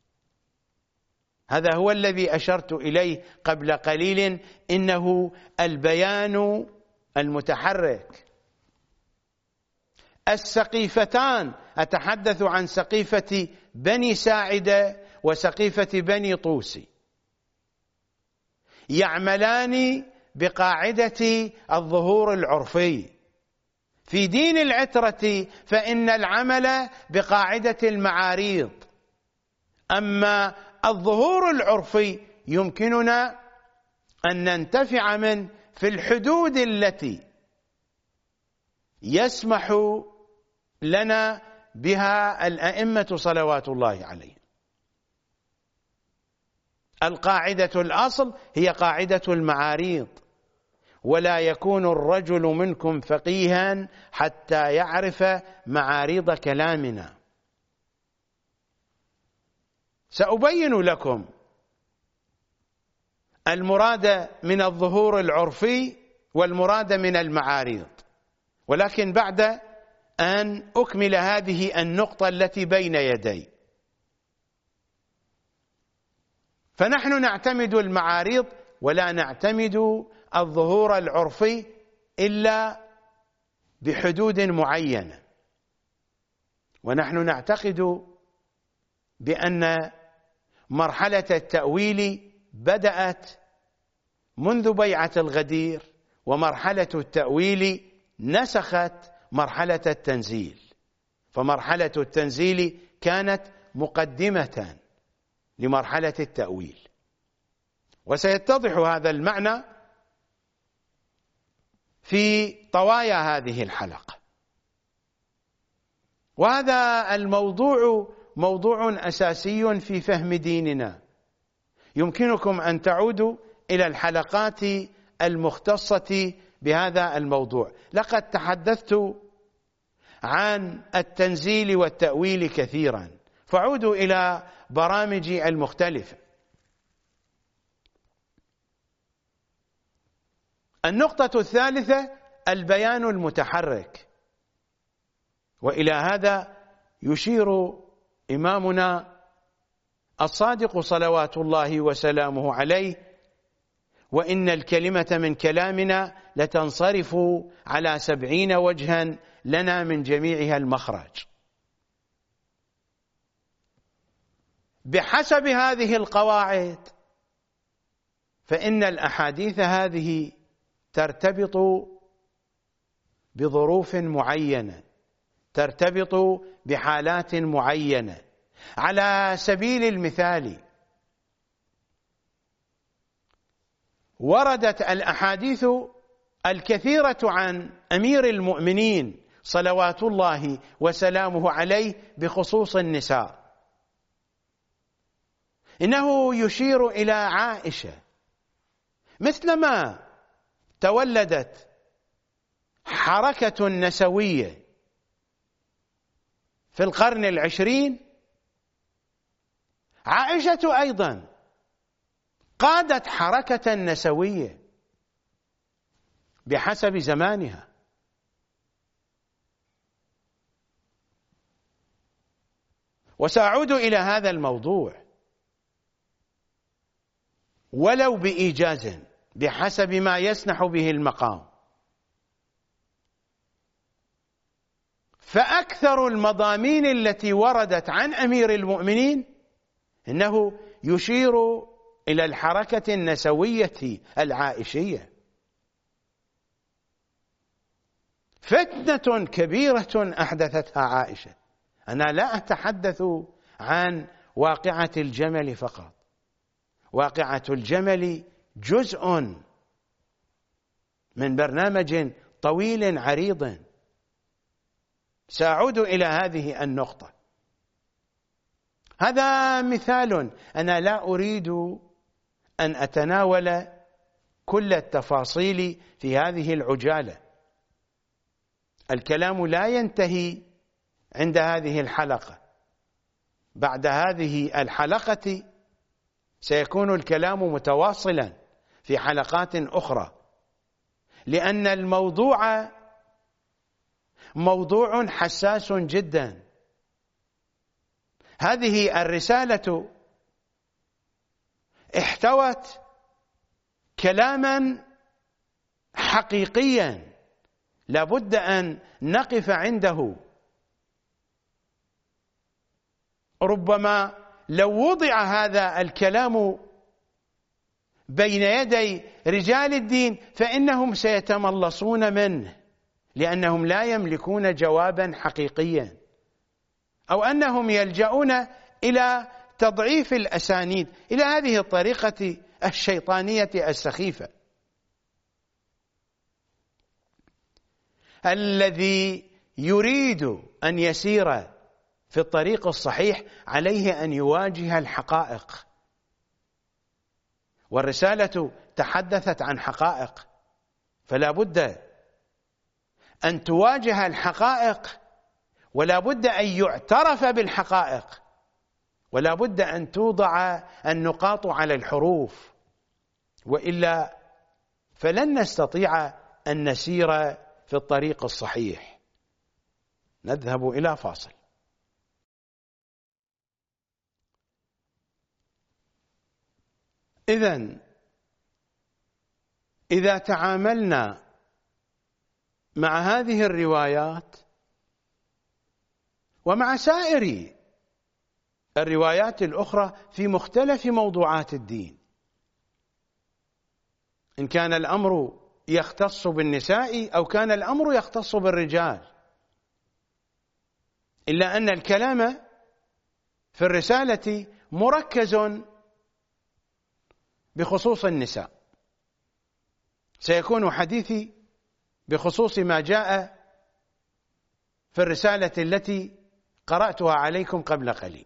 هذا هو الذي أشرت إليه قبل قليل، إنه البيان المتحرك. السقيفتان، أتحدث عن سقيفة بني ساعدة وسقيفة بني طوسي، يعملان بقاعدة الظهور العرفي. في دين العترة فإن العمل بقاعدة المعاريض، أما الظهور العرفي يمكننا أن ننتفع منه في الحدود التي يسمح لنا بها الأئمة صلوات الله عليهم. القاعدة الأصل هي قاعدة المعاريض: ولا يكون الرجل منكم فقيها حتى يعرف معاريض كلامنا. سأبين لكم المراد من الظهور العرفي والمراد من المعاريض، ولكن بعد أن أكمل هذه النقطة التي بين يدي. فنحن نعتمد المعاريض ولا نعتمد الظهور العرفي إلا بحدود معينة، ونحن نعتقد بأن مرحلة التأويل بدأت منذ بيعة الغدير، ومرحلة التأويل نسخت مرحلة التنزيل، فمرحلة التنزيل كانت مقدمة لمرحلة التأويل، وسيتضح هذا المعنى في طوايا هذه الحلقة. وهذا الموضوع موضوع أساسي في فهم ديننا. يمكنكم أن تعودوا إلى الحلقات المختصة بهذا الموضوع. لقد تحدثت عن التنزيل والتأويل كثيرا، فعودوا إلى برامجي المختلفة. النقطة الثالثة البيان المتحرك، وإلى هذا يشير إمامنا الصادق صلوات الله وسلامه عليه: وإن الكلمة من كلامنا لتنصرف على 70 وجها لنا من جميعها المخرج. بحسب هذه القواعد فإن الأحاديث هذه ترتبط بظروف معينة، ترتبط بحالات معينة. على سبيل المثال وردت الأحاديث الكثيرة عن أمير المؤمنين صلوات الله وسلامه عليه بخصوص النساء. إنه يشير إلى عائشة مثلما تولدت حركة نسوية في القرن العشرين، عائشة أيضا قادت حركة نسوية بحسب زمانها. وسأعود إلى هذا الموضوع ولو بإيجاز بحسب ما يسنح به المقام. فأكثر المضامين التي وردت عن أمير المؤمنين إنه يشير إلى الحركة النسوية العائشية. فتنة كبيرة أحدثتها عائشة. أنا لا أتحدث عن واقعة الجمل فقط، واقعة الجمل جزء من برنامج طويل عريض. سأعود إلى هذه النقطة. هذا مثال، أنا لا أريد أن أتناول كل التفاصيل في هذه العجالة. الكلام لا ينتهي عند هذه الحلقة. بعد هذه الحلقة سيكون الكلام متواصلا في حلقات أخرى، لأن الموضوع موضوع حساس جدا. هذه الرسالة احتوت كلاما حقيقيا لابد أن نقف عنده. ربما لو وضع هذا الكلام بين يدي رجال الدين فإنهم سيتملصون منه، لأنهم لا يملكون جوابا حقيقيا، أو أنهم يلجؤون إلى تضعيف الأسانيد إلى هذه الطريقة الشيطانية السخيفة. الذي يريد أن يسير في الطريق الصحيح عليه أن يواجه الحقائق، والرسالة تحدثت عن حقائق، فلا بد أن تواجه الحقائق، ولا بد أن يعترف بالحقائق، ولا بد أن توضع النقاط على الحروف، وإلا فلن نستطيع أن نسير في الطريق الصحيح. نذهب إلى فاصل. إذا تعاملنا مع هذه الروايات ومع سائر الروايات الأخرى في مختلف موضوعات الدين، إن كان الأمر يختص بالنساء أو كان الأمر يختص بالرجال، إلا أن الكلام في الرسالة مركز بخصوص النساء. سيكون حديثي بخصوص ما جاء في الرسالة التي قرأتها عليكم قبل قليل.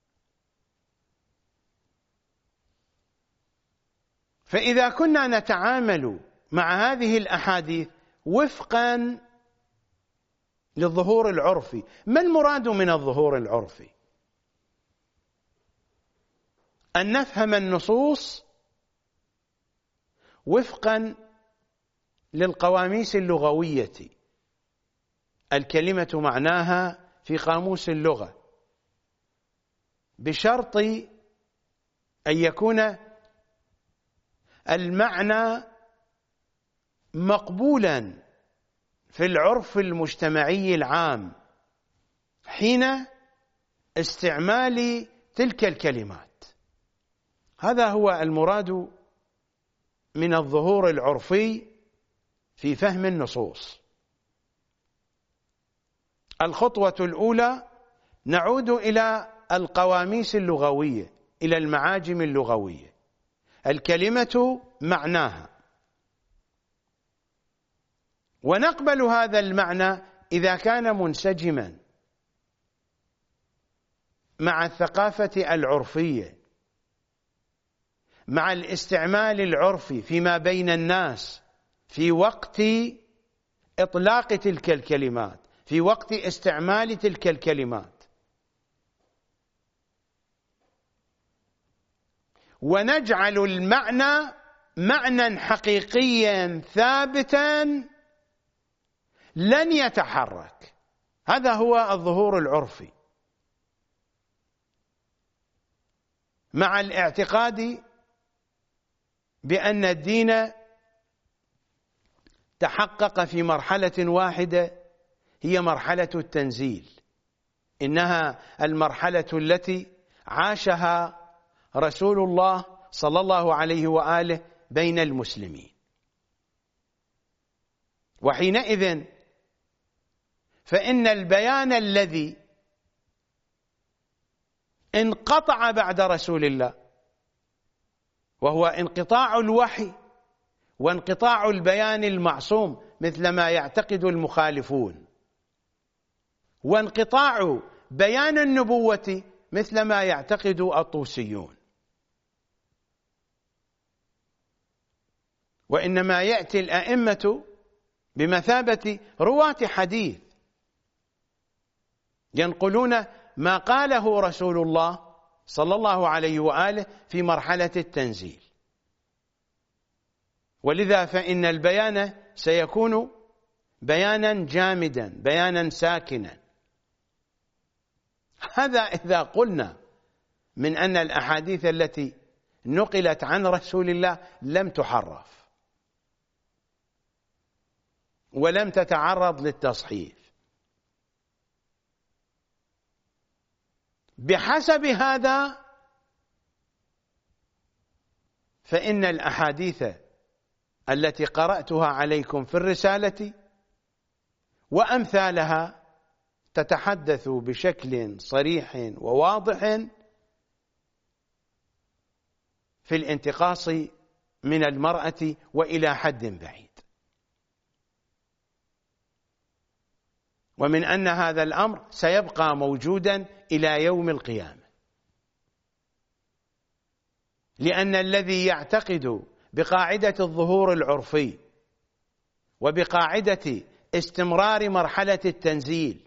فإذا كنا نتعامل مع هذه الأحاديث وفقا للظهور العرفي، ما المراد من الظهور العرفي؟ أن نفهم النصوص وفقا للقواميس اللغوية، الكلمة معناها في قاموس اللغة، بشرط أن يكون المعنى مقبولا في العرف المجتمعي العام حين استعمال تلك الكلمات. هذا هو المراد من الظهور العرفي في فهم النصوص. الخطوة الأولى نعود إلى القواميس اللغوية، إلى المعاجم اللغوية. الكلمة معناها، ونقبل هذا المعنى إذا كان منسجما مع الثقافة العرفية، مع الاستعمال العرفي فيما بين الناس في وقت إطلاق تلك الكلمات، في وقت استعمال تلك الكلمات. ونجعل المعنى معنى حقيقيا ثابتا لن يتحرك. هذا هو الظهور العرفي، مع الاعتقاد بأن الدين تحقق في مرحلة واحدة، هي مرحلة التنزيل. إنها المرحلة التي عاشها رسول الله صلى الله عليه وآله بين المسلمين. وحينئذ فإن البيان الذي انقطع بعد رسول الله، وهو انقطاع الوحي وانقطاع البيان المعصوم مثل ما يعتقد المخالفون، وانقطاع بيان النبوة مثل ما يعتقد الطوسيون. وإنما يأتي الأئمة بمثابة رواة حديث ينقلون ما قاله رسول الله صلى الله عليه وآله في مرحلة التنزيل. ولذا فإن البيان سيكون بيانا جامدا، بيانا ساكنا. هذا إذا قلنا من أن الأحاديث التي نقلت عن رسول الله لم تحرف ولم تتعرض للتصحيف. بحسب هذا فإن الأحاديث التي قرأتها عليكم في الرسالة وأمثالها تتحدث بشكل صريح وواضح في الانتقاص من المرأة وإلى حد بعيد. ومن أن هذا الأمر سيبقى موجودا إلى يوم القيامة، لأن الذي يعتقد بقاعدة الظهور العرفي وبقاعدة استمرار مرحلة التنزيل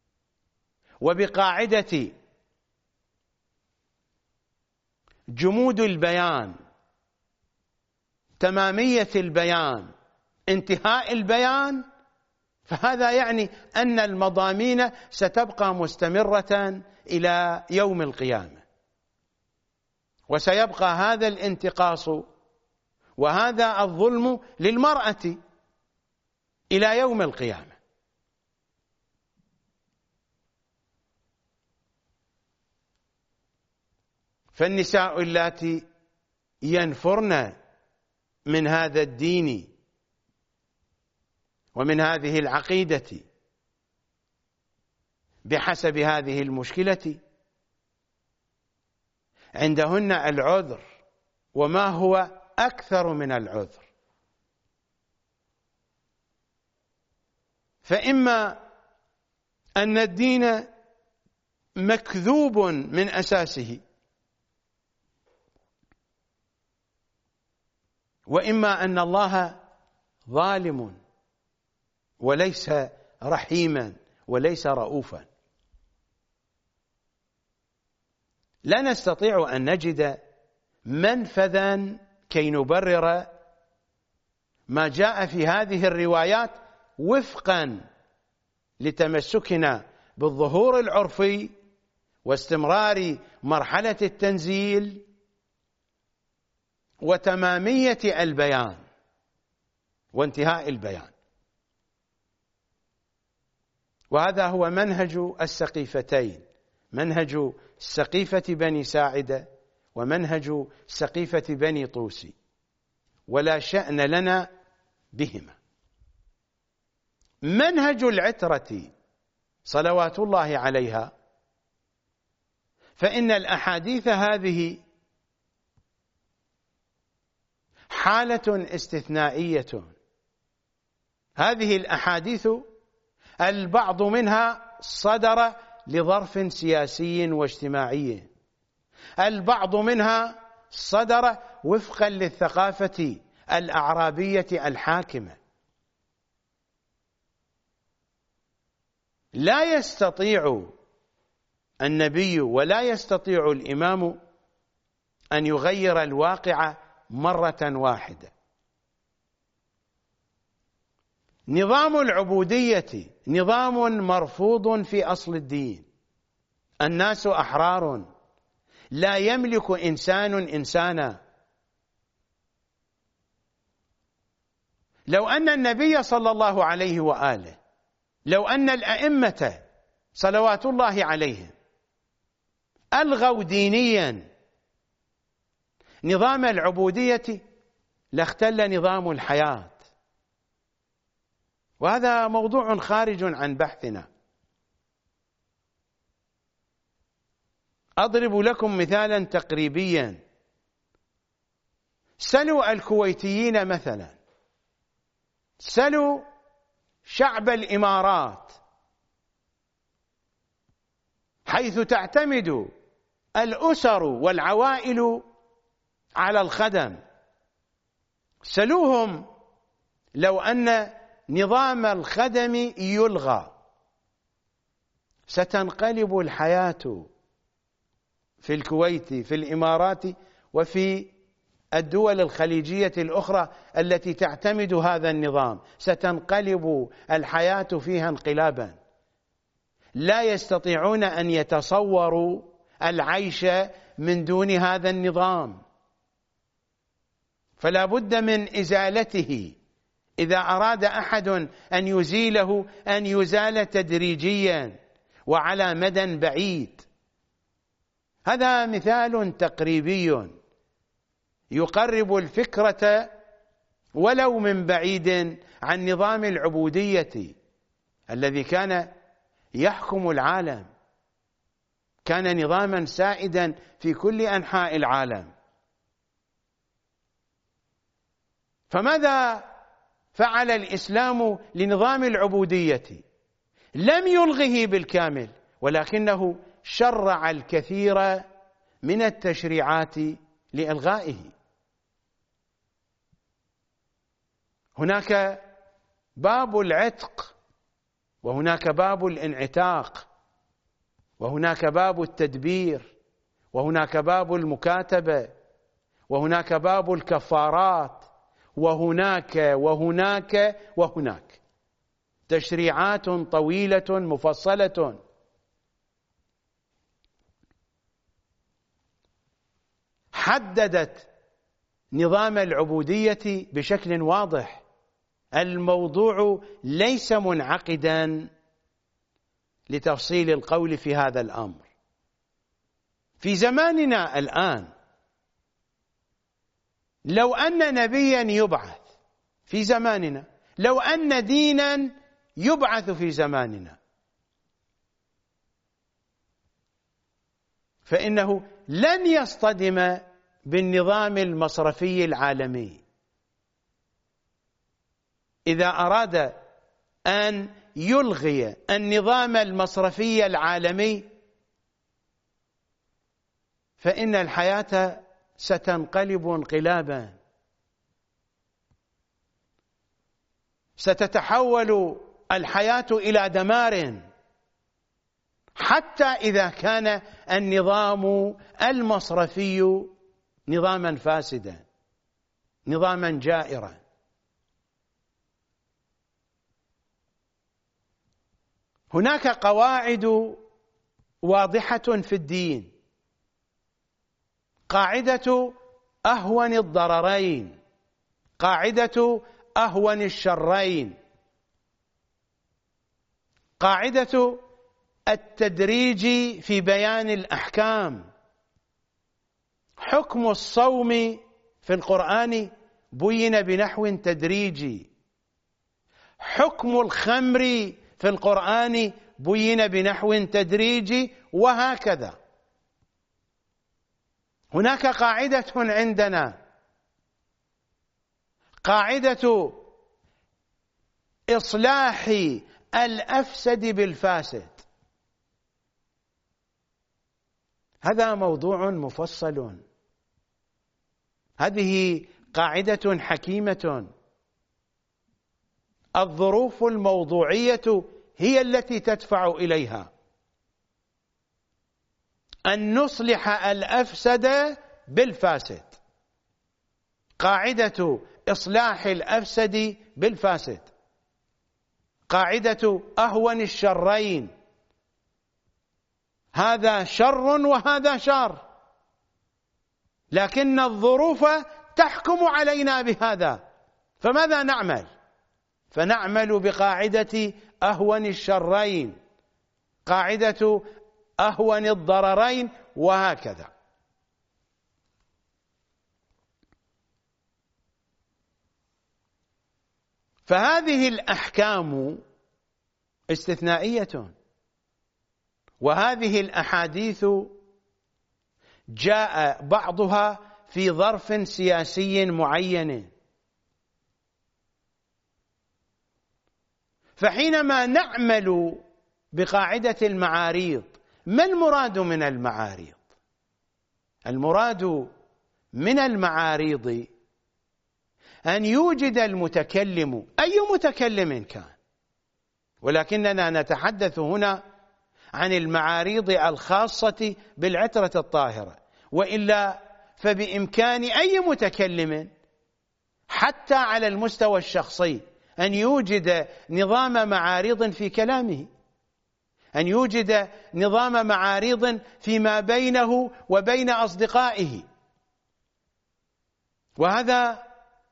وبقاعدة جمود البيان، تمامية البيان، انتهاء البيان، فهذا يعني أن المضامين ستبقى مستمرة إلى يوم القيامة، وسيبقى هذا الانتقاص وهذا الظلم للمرأة إلى يوم القيامة. فالنساء اللاتي ينفرن من هذا الدين ومن هذه العقيدة بحسب هذه المشكلة عندهن العذر، وما هو أكثر من العذر. فإما أن الدين مكذوب من أساسه، وإما أن الله ظالم وليس رحيما وليس رؤوفا. لا نستطيع أن نجد منفذا كي نبرر ما جاء في هذه الروايات وفقا لتمسكنا بالظهور العرفي واستمرار مرحلة التنزيل وتمامية البيان وانتهاء البيان. وهذا هو منهج السقيفتين، منهج سقيفة بني ساعدة ومنهج سقيفة بني طوسي، ولا شأن لنا بهما. منهج العترة صلوات الله عليها، فإن الأحاديث هذه حالة استثنائية. هذه الأحاديث البعض منها صدر لظرف سياسي واجتماعي، البعض منها صدر وفقا للثقافة الأعرابية الحاكمة. لا يستطيع النبي ولا يستطيع الإمام أن يغير الواقع مرة واحدة. نظام العبودية نظام مرفوض في أصل الدين. الناس أحرار، لا يملك إنسان إنسانا. لو أن النبي صلى الله عليه وآله، لو أن الأئمة صلوات الله عليهم ألغوا دينيا نظام العبودية لاختل نظام الحياة، وهذا موضوع خارج عن بحثنا. أضرب لكم مثالا تقريبيا. سلوا الكويتيين مثلا، سلوا شعب الإمارات، حيث تعتمد الأسر والعوائل على الخدم. سلوهم لو أن نظام الخدم يلغى ستنقلب الحياة في الكويت، في الإمارات، وفي الدول الخليجية الأخرى التي تعتمد هذا النظام، ستنقلب الحياة فيها انقلابا. لا يستطيعون أن يتصوروا العيش من دون هذا النظام، فلا بد من إزالته. إذا أراد أحد أن يزيله أن يزال تدريجيا وعلى مدى بعيد. هذا مثال تقريبي يقرب الفكرة ولو من بعيد عن نظام العبودية الذي كان يحكم العالم، كان نظاما سائدا في كل أنحاء العالم. فماذا فعل الإسلام لنظام العبودية؟ لم يلغه بالكامل، ولكنه شرع الكثير من التشريعات لإلغائه. هناك باب العتق، وهناك باب الانعتاق، وهناك باب التدبير، وهناك باب المكاتبة، وهناك باب الكفارات، وهناك تشريعات طويلة مفصلة. حددت نظام العبودية بشكل واضح. الموضوع ليس منعقدا لتفصيل القول في هذا الأمر. في زماننا الآن لو أن نبيا يبعث في زماننا، لو أن دينا يبعث في زماننا، فإنه لن يصطدم بالنظام المصرفي العالمي. إذا أراد أن يلغي النظام المصرفي العالمي فإن الحياة ستنقلب انقلابا، ستتحول الحياة إلى دمار، حتى إذا كان النظام المصرفي نظاما فاسدا، نظاما جائرا. هناك قواعد واضحة في الدين. قاعدة أهون الضررين، قاعدة أهون الشرين، قاعدة التدريج في بيان الأحكام. حكم الصوم في القرآن بين بنحو تدريجي، حكم الخمر في القرآن بين بنحو تدريجي، وهكذا. هناك قاعدة عندنا، قاعدة إصلاح الأفسد بالفاسد. هذا موضوع مفصل، هذه قاعدة حكيمة. الظروف الموضوعية هي التي تدفع إليها أن نصلح الأفسد بالفاسد. قاعدة إصلاح الأفسد بالفاسد، قاعدة أهون الشرين، هذا شر وهذا شر، لكن الظروف تحكم علينا بهذا، فماذا نعمل؟ فنعمل بقاعدة أهون الشرين، قاعدة أهون الضررين، وهكذا. فهذه الأحكام استثنائية، وهذه الأحاديث جاء بعضها في ظرف سياسي معين. فحينما نعمل بقاعدة المعاريض، ما المراد من المعاريض؟ المراد من المعاريض أن يوجد المتكلم، أي متكلم كان، ولكننا نتحدث هنا عن المعاريض الخاصة بالعترة الطاهرة، وإلا فبإمكان أي متكلم حتى على المستوى الشخصي أن يوجد نظام معاريض في كلامه، أن يوجد نظام معاريض فيما بينه وبين أصدقائه. وهذا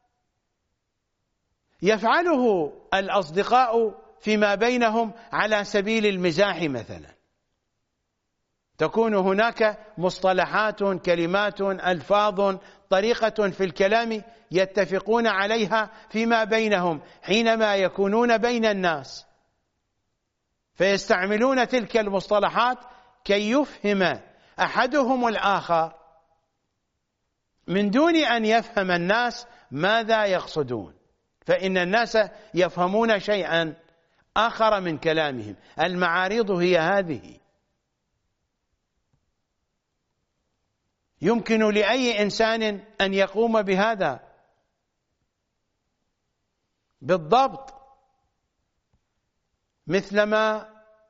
يفعله الأصدقاء فيما بينهم على سبيل المزاح مثلا، تكون هناك مصطلحات، كلمات، ألفاظ، طريقة في الكلام يتفقون عليها فيما بينهم حينما يكونون بين الناس، فيستعملون تلك المصطلحات كي يفهم أحدهم الآخر من دون أن يفهم الناس ماذا يقصدون، فإن الناس يفهمون شيئا آخر من كلامهم. المعاريض هي هذه. يمكن لأي إنسان أن يقوم بهذا بالضبط، مثلما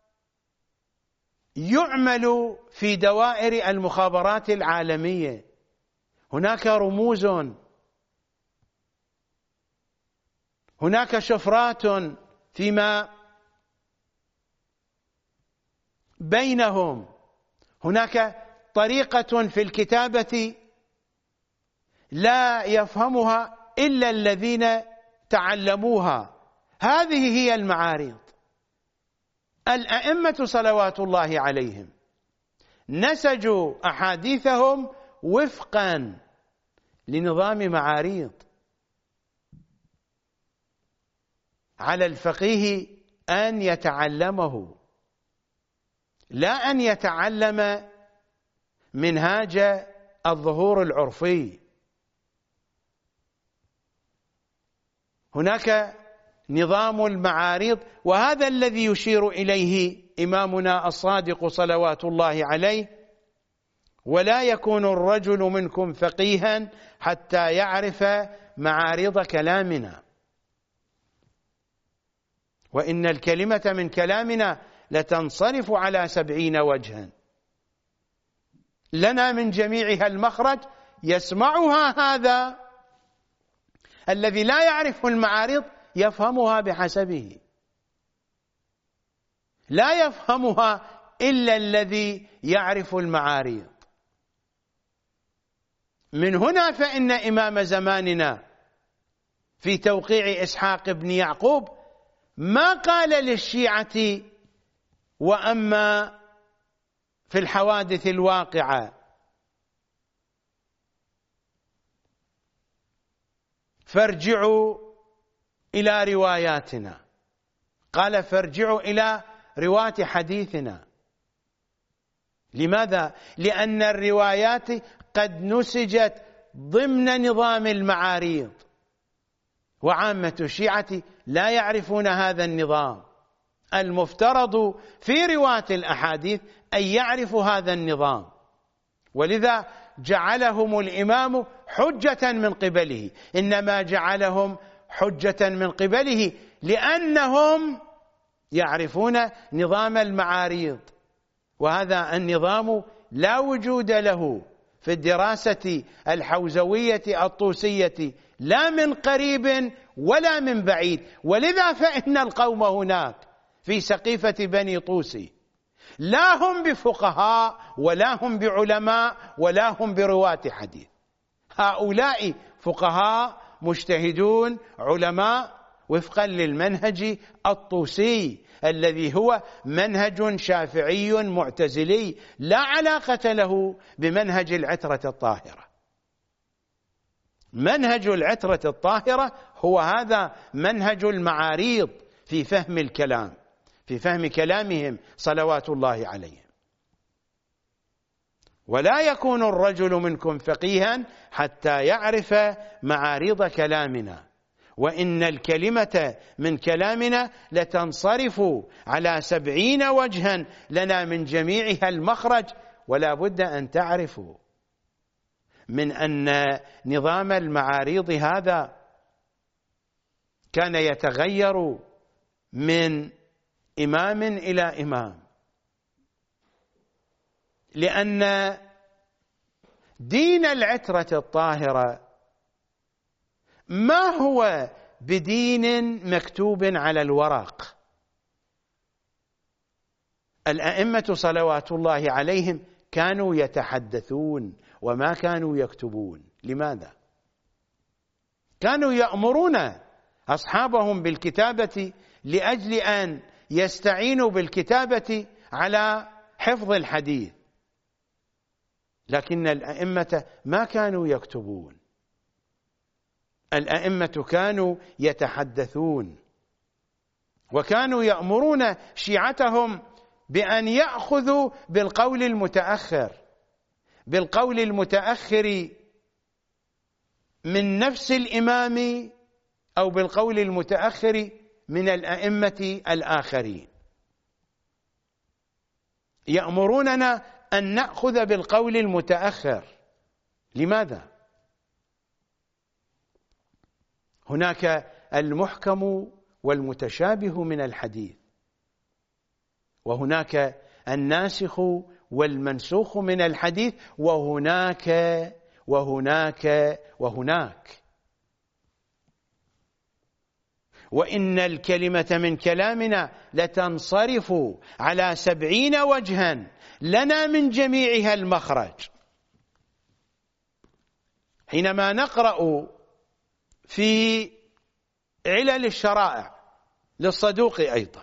يعمل في دوائر المخابرات العالمية. هناك رموز، هناك شفرات فيما بينهم، هناك طريقة في الكتابة لا يفهمها إلا الذين تعلموها. هذه هي المعاريض. الأئمة صلوات الله عليهم نسجوا أحاديثهم وفقا لنظام معاريض. على الفقيه أن يتعلمه، لا أن يتعلم منهاج الظهور العرفي. هناك نظام المعاريض، وهذا الذي يشير إليه إمامنا الصادق صلوات الله عليه: ولا يكون الرجل منكم فقيها حتى يعرف معارض كلامنا، وإن الكلمة من كلامنا لتنصرف على 70 وجها، لنا من جميعها المخرج يسمعها هذا الذي لا يعرف المعارض، يفهمها بحسبه، لا يفهمها إلا الذي يعرف المعارض. من هنا فإن إمام زماننا في توقيع إسحاق بن يعقوب ما قال للشيعة وأما في الحوادث الواقعة فارجعوا إلى رواياتنا. قال فارجعوا إلى رواة حديثنا. لماذا؟ لأن الروايات قد نسجت ضمن نظام المعاريض، وعامة الشيعة لا يعرفون هذا النظام. المفترض في رواة الأحاديث أن يعرفوا هذا النظام، ولذا جعلهم الإمام حجة من قبله. إنما جعلهم حجة من قبله لأنهم يعرفون نظام المعاريض، وهذا النظام لا وجود له في الدراسة الحوزوية الطوسية لا من قريب ولا من بعيد. ولذا فإن القوم هناك في سقيفة بني طوسي لا هم بفقهاء ولا هم بعلماء ولا هم برواة حديث. هؤلاء فقهاء مجتهدون علماء وفقا للمنهج الطوسي الذي هو منهج شافعي معتزلي لا علاقة له بمنهج العترة الطاهرة. منهج العترة الطاهرة هو هذا منهج المعاريض في فهم الكلام، في فهم كلامهم صلوات الله عليهم. ولا يكون الرجل منكم فقيها حتى يعرف معاريض كلامنا، وإن الكلمة من كلامنا لتنصرف على 70 وجها لنا من جميعها المخرج. ولا بد أن تعرفوا من أن نظام المعاريض هذا كان يتغير من إمام إلى إمام، لأن دين العترة الطاهرة ما هو بدين مكتوب على الورق. الأئمة صلوات الله عليهم كانوا يتحدثون وما كانوا يكتبون. لماذا؟ كانوا يأمرون أصحابهم بالكتابة لأجل أن يستعينوا بالكتابة على حفظ الحديث، لكن الأئمة ما كانوا يكتبون. الأئمة كانوا يتحدثون، وكانوا يأمرون شيعتهم بأن يأخذوا بالقول المتأخر، بالقول المتأخر من نفس الإمام أو بالقول المتأخر من الأئمة الآخرين. يأمروننا أن نأخذ بالقول المتأخر. لماذا؟ هناك المحكم والمتشابه من الحديث، وهناك الناسخ والمنسوخ من الحديث، وهناك وهناك وهناك. وإن الكلمة من كلامنا لتنصرف على 70 وجها لنا من جميعها المخرج. حينما نقرأ في علل الشرائع للصدوق أيضا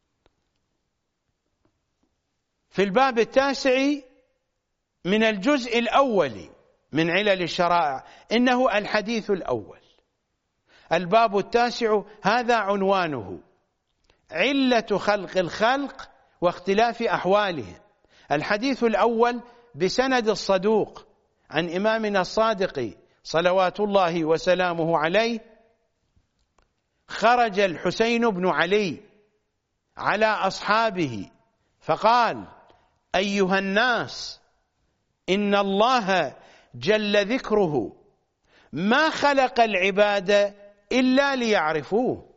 في الباب 9 من الجزء الأول من علل الشرائع، إنه الحديث الأول. الباب 9 هذا عنوانه: علة خلق الخلق واختلاف أحوالهم. الحديث الأول بسند الصدوق عن إمامنا الصادق صلوات الله وسلامه عليه: خرج الحسين بن علي على أصحابه فقال: أيها الناس، إن الله جل ذكره ما خلق العباد إلا ليعرفوه.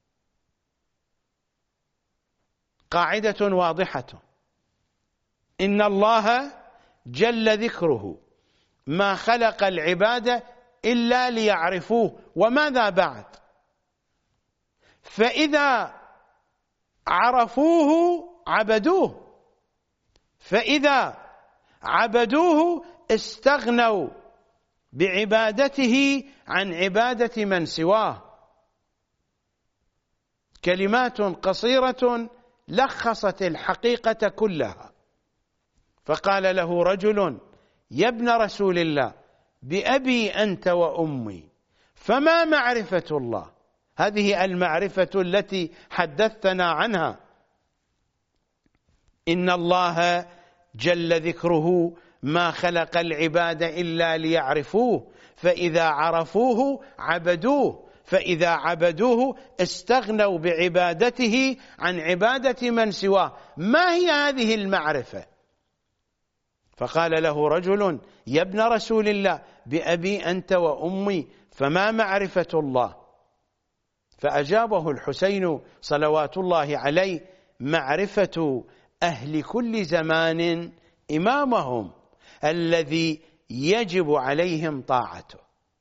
قاعدة واضحة: إن الله جل ذكره ما خلق العباد إلا ليعرفوه. وماذا بعد؟ فإذا عرفوه عبدوه، فإذا عبدوه استغنوا بعبادته عن عبادة من سواه. كلمات قصيرة لخصت الحقيقة كلها. فقال له رجل: يا ابن رسول الله، بأبي أنت وأمي، فما معرفة الله؟ هذه المعرفة التي حدثتنا عنها. إن الله جل ذكره ما خلق العباد إلا ليعرفوه، فإذا عرفوه عبدوه، فإذا عبدوه استغنوا بعبادته عن عبادة من سواه. ما هي هذه المعرفة؟ فقال له رجل: يا ابن رسول الله، بأبي أنت وأمي، فما معرفة الله؟ فأجابه الحسين صلوات الله عليه: معرفة أهل كل زمان إمامهم الذي يجب عليهم طاعته.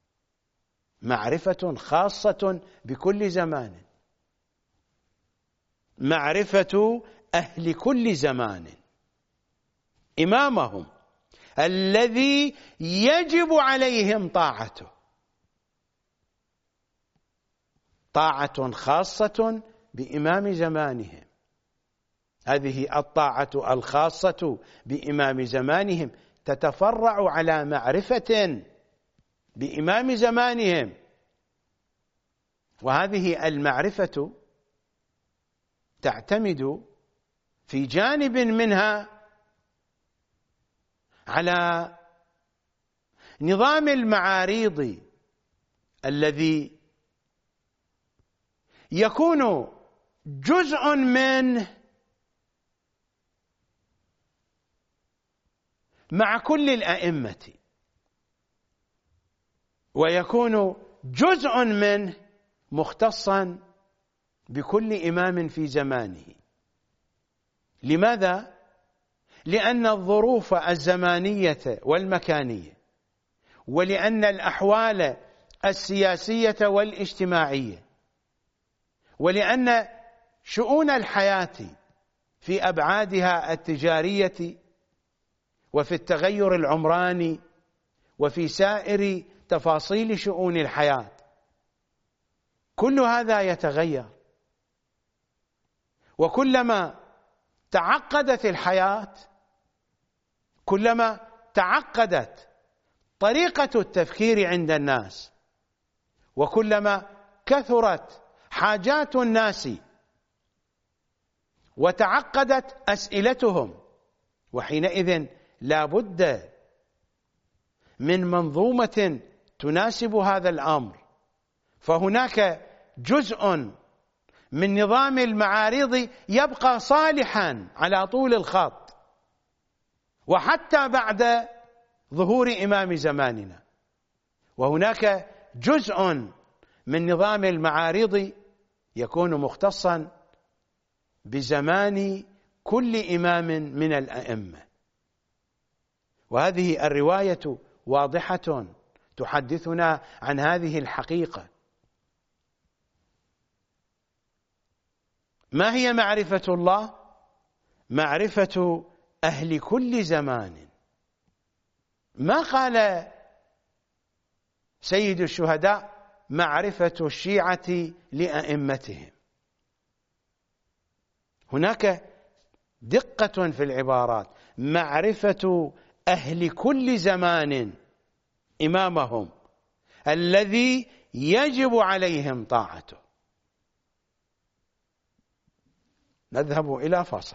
معرفة خاصة بكل زمان، معرفة أهل كل زمان إمامهم الذي يجب عليهم طاعته. طاعة خاصة بإمام زمانهم. هذه الطاعة الخاصة بإمام زمانهم تتفرع على معرفة بإمام زمانهم، وهذه المعرفة تعتمد في جانب منها على نظام المعاريض الذي يكون جزء منه مع كل الأئمة، ويكون جزء منه مختصا بكل إمام في زمانه. لماذا؟ لأن الظروف الزمانية والمكانية، ولأن الأحوال السياسية والاجتماعية، ولأن شؤون الحياة في أبعادها التجارية وفي التغير العمراني وفي سائر تفاصيل شؤون الحياة، كل هذا يتغير. وكلما تعقدت الحياة كلما تعقدت طريقة التفكير عند الناس، وكلما كثرت حاجات الناس وتعقدت أسئلتهم، وحينئذ لا بد من منظومة تناسب هذا الأمر. فهناك جزء من نظام المعارض يبقى صالحا على طول الخط وحتى بعد ظهور إمام زماننا، وهناك جزء من نظام المعارض يكون مختصا بزمان كل إمام من الأئمة. وهذه الرواية واضحة تحدثنا عن هذه الحقيقة. ما هي معرفة الله؟ معرفة أهل كل زمان. ما قال سيد الشهداء معرفة الشيعة لأئمتهم. هناك دقة في العبارات. معرفة أهل كل زمان إمامهم الذي يجب عليهم طاعته. نذهب إلى فاصل.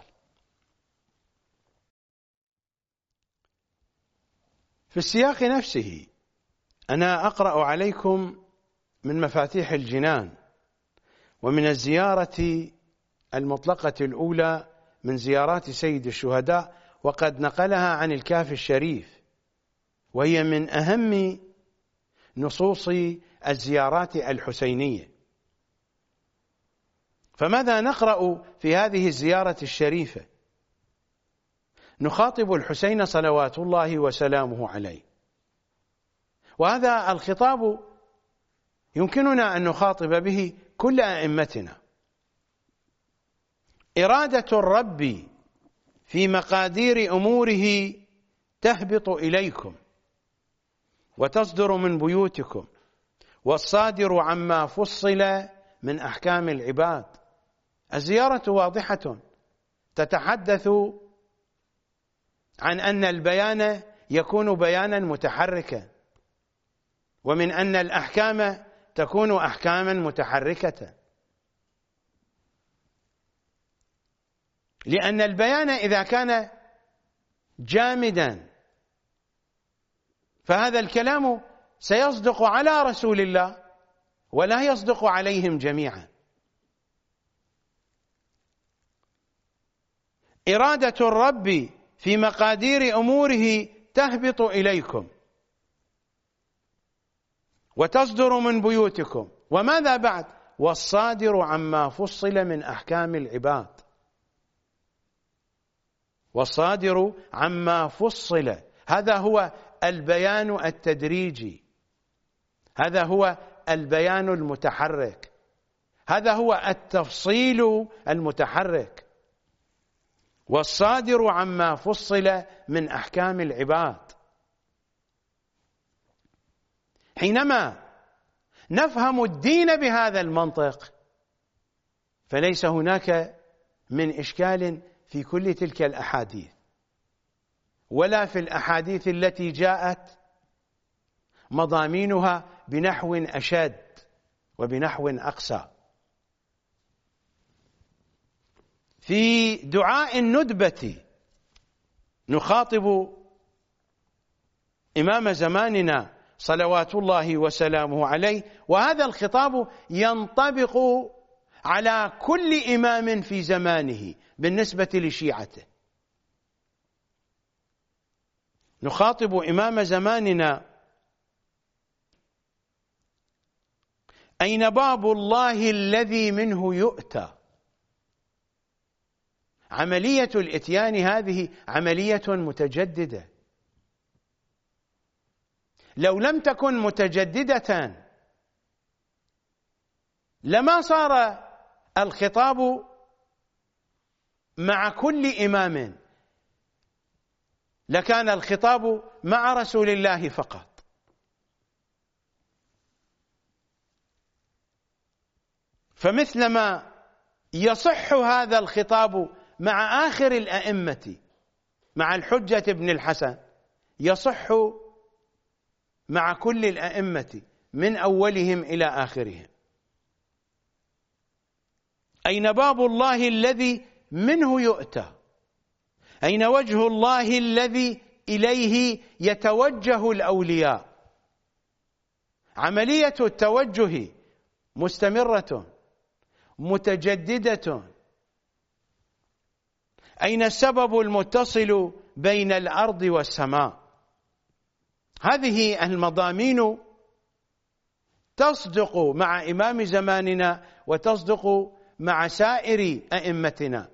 في السياق نفسه أنا أقرأ عليكم من مفاتيح الجنان ومن الزيارة المطلقة الأولى من زيارات سيد الشهداء، وقد نقلها عن الكافي الشريف، وهي من أهم نصوص الزيارات الحسينية. فماذا نقرأ في هذه الزيارة الشريفة؟ نخاطب الحسين صلوات الله وسلامه عليه، وهذا الخطاب يمكننا أن نخاطب به كل أئمتنا. إرادة الرب في مقادير أموره تهبط إليكم وتصدر من بيوتكم، والصادر عما فصل من أحكام العباد. الزيارة واضحة تتحدث عن أن البيان يكون بيانا متحركا، ومن أن الأحكام تكون أحكاما متحركة، لأن البيان إذا كان جامدا فهذا الكلام سيصدق على رسول الله ولا يصدق عليهم جميعا. إرادة الرب في مقادير أموره تهبط إليكم وتصدر من بيوتكم، وماذا بعد؟ والصادر عما فصل من أحكام العباد. والصادر عما فصل، هذا هو البيان التدريجي، هذا هو البيان المتحرك، هذا هو التفصيل المتحرك. والصادر عما فصل من أحكام العباد. حينما نفهم الدين بهذا المنطق فليس هناك من إشكال في كل تلك الأحاديث، ولا في الأحاديث التي جاءت مضامينها بنحو أشد وبنحو أقسى. في دعاء الندبة نخاطب إمام زماننا صلوات الله وسلامه عليه، وهذا الخطاب ينطبق على كل إمام في زمانه بالنسبة لشيعته. نخاطب إمام زماننا: أين باب الله الذي منه يؤتى؟ عملية الإتيان هذه عملية متجددة، لو لم تكن متجددة لما صار الخطاب مع كل إمام، لكان الخطاب مع رسول الله فقط. فمثلما يصح هذا الخطاب مع آخر الأئمة، مع الحجة بن الحسن، يصح مع كل الأئمة من أولهم إلى آخرهم. أين باب الله الذي منه يؤتى؟ أين وجه الله الذي إليه يتوجه الأولياء؟ عملية التوجه مستمرة متجددة. أين السبب المتصل بين الأرض والسماء؟ هذه المضامين تصدق مع إمام زماننا وتصدق مع سائر أئمتنا،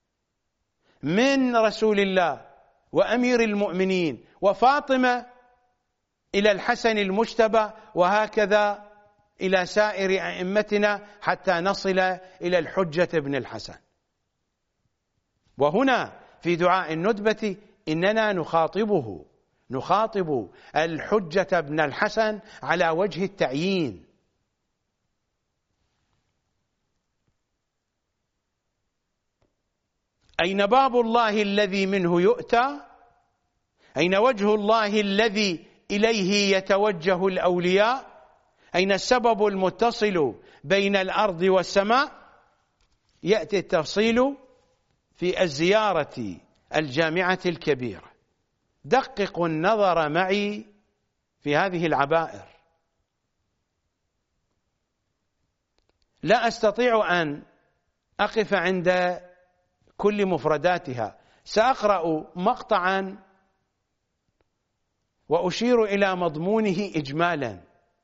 من رسول الله وأمير المؤمنين وفاطمة إلى الحسن المجتبى، وهكذا إلى سائر أئمتنا حتى نصل إلى الحجة بن الحسن. وهنا في دعاء الندبة إننا نخاطب الحجة بن الحسن على وجه التعيين. أين باب الله الذي منه يؤتى؟ أين وجه الله الذي إليه يتوجه الأولياء؟ أين السبب المتصل بين الأرض والسماء؟ يأتي التفصيل في الزيارة الجامعة الكبيرة. دققوا النظر معي في هذه العبائر، لا أستطيع أن أقف عند كل مفرداتها، سأقرأ مقطعا وأشير إلى مضمونه إجمالا،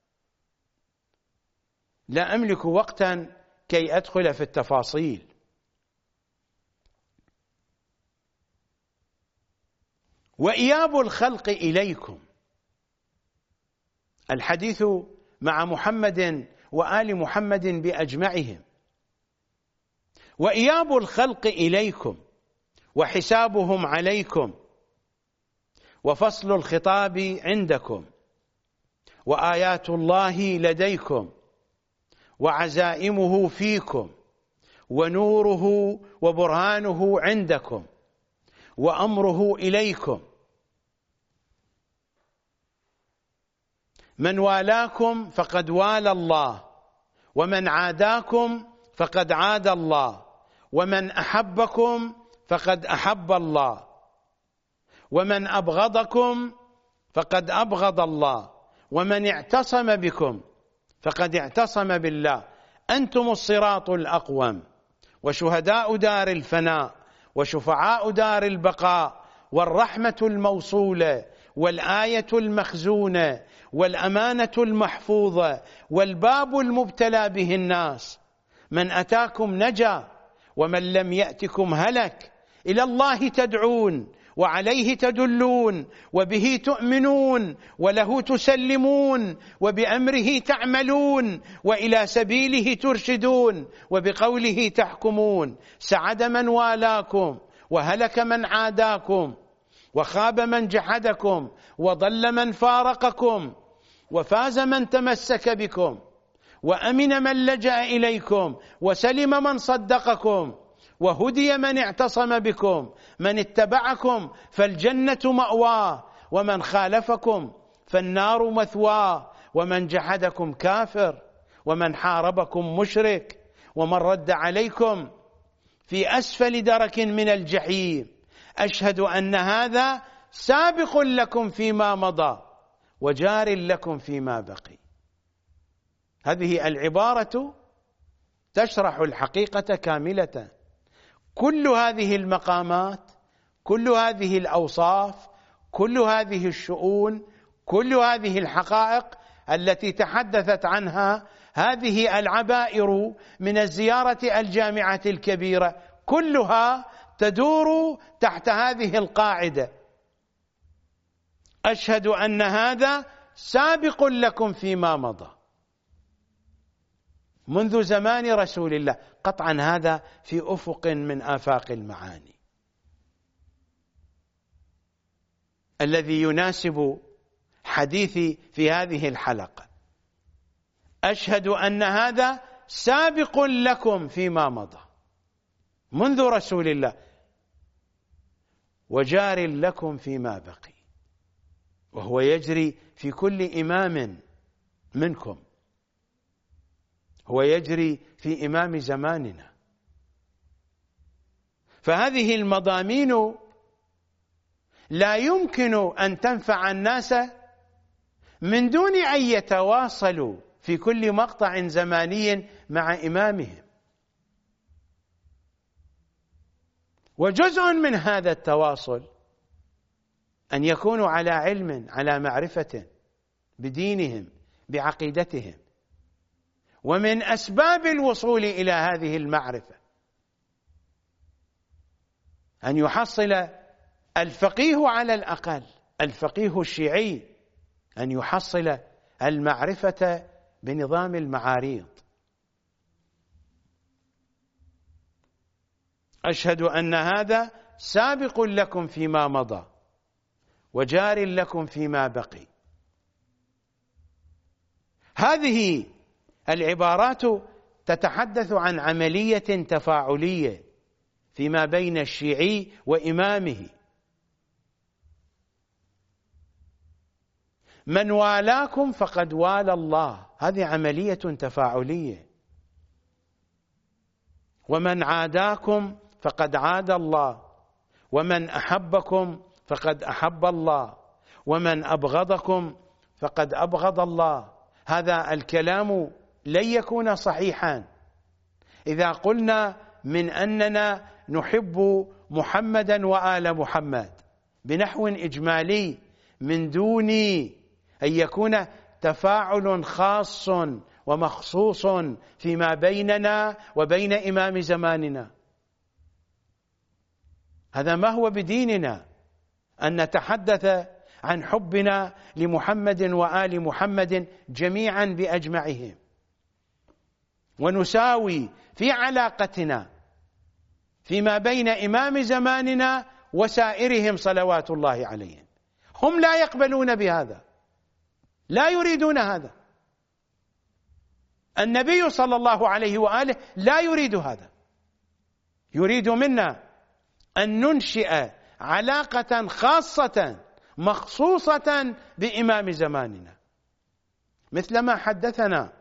لا أملك وقتا كي أدخل في التفاصيل. وإياب الخلق إليكم، الحديث مع محمد وآل محمد بأجمعهم. وإياب الخلق إليكم وحسابهم عليكم، وفصل الخطاب عندكم، وآيات الله لديكم، وعزائمه فيكم، ونوره وبرهانه عندكم وأمره إليكم. من والاكم فقد والى الله، ومن عاداكم فقد عاد الله، ومن أحبكم فقد أحب الله، ومن أبغضكم فقد أبغض الله، ومن اعتصم بكم فقد اعتصم بالله. أنتم الصراط الأقوم، وشهداء دار الفناء، وشفعاء دار البقاء، والرحمة الموصولة، والآية المخزونة، والأمانة المحفوظة، والباب المبتلى به الناس. من أتاكم نجا، ومن لم يأتكم هلك. إلى الله تدعون، وعليه تدلون، وبه تؤمنون، وله تسلمون، وبأمره تعملون، وإلى سبيله ترشدون، وبقوله تحكمون. سعد من والاكم، وهلك من عاداكم، وخاب من جحدكم، وضل من فارقكم، وفاز من تمسك بكم، وأمن من لجأ إليكم، وسلم من صدقكم، وهدي من اعتصم بكم. من اتبعكم فالجنة مأواه، ومن خالفكم فالنار مثواه، ومن جحدكم كافر، ومن حاربكم مشرك، ومن رد عليكم في أسفل درك من الجحيم. أشهد أن هذا سابق لكم فيما مضى، وجار لكم فيما بقي. هذه العبارة تشرح الحقيقة كاملة. كل هذه المقامات، كل هذه الأوصاف، كل هذه الشؤون، كل هذه الحقائق التي تحدثت عنها هذه العبائر من الزيارة الجامعة الكبيرة، كلها تدور تحت هذه القاعدة: أشهد أن هذا سابق لكم فيما مضى، منذ زمان رسول الله. قطعا هذا في أفق من آفاق المعاني الذي يناسب حديثي في هذه الحلقة. أشهد أن هذا سابق لكم فيما مضى منذ رسول الله، وجار لكم فيما بقي، وهو يجري في كل إمام منكم، هو يجري في إمام زماننا. فهذه المضامين لا يمكن أن تنفع الناس من دون أن يتواصلوا في كل مقطع زماني مع إمامهم. وجزء من هذا التواصل أن يكونوا على علم، على معرفة بدينهم، بعقيدتهم. ومن أسباب الوصول إلى هذه المعرفة أن يحصل الفقيه، على الأقل الفقيه الشيعي، أن يحصل المعرفة بنظام المعاريض. أشهد أن هذا سابق لكم فيما مضى، وجار لكم فيما بقي. هذه العبارات تتحدث عن عملية تفاعلية فيما بين الشيعي وإمامه. من والاكم فقد والى الله، هذه عملية تفاعلية. ومن عاداكم فقد عاد الله، ومن أحبكم فقد أحب الله، ومن أبغضكم فقد أبغض الله. هذا الكلام لن يكون صحيحا إذا قلنا من أننا نحب محمدا وآل محمد بنحو إجمالي من دون أن يكون تفاعل خاص ومخصوص فيما بيننا وبين إمام زماننا. هذا ما هو بديننا أن نتحدث عن حبنا لمحمد وآل محمد جميعا بأجمعهم، ونساوي في علاقتنا فيما بين إمام زماننا وسائرهم صلوات الله عليهم. هم لا يقبلون بهذا، لا يريدون هذا. النبي صلى الله عليه وآله لا يريد هذا. يريد منا أن ننشئ علاقة خاصة مخصوصة بإمام زماننا، مثلما حدثنا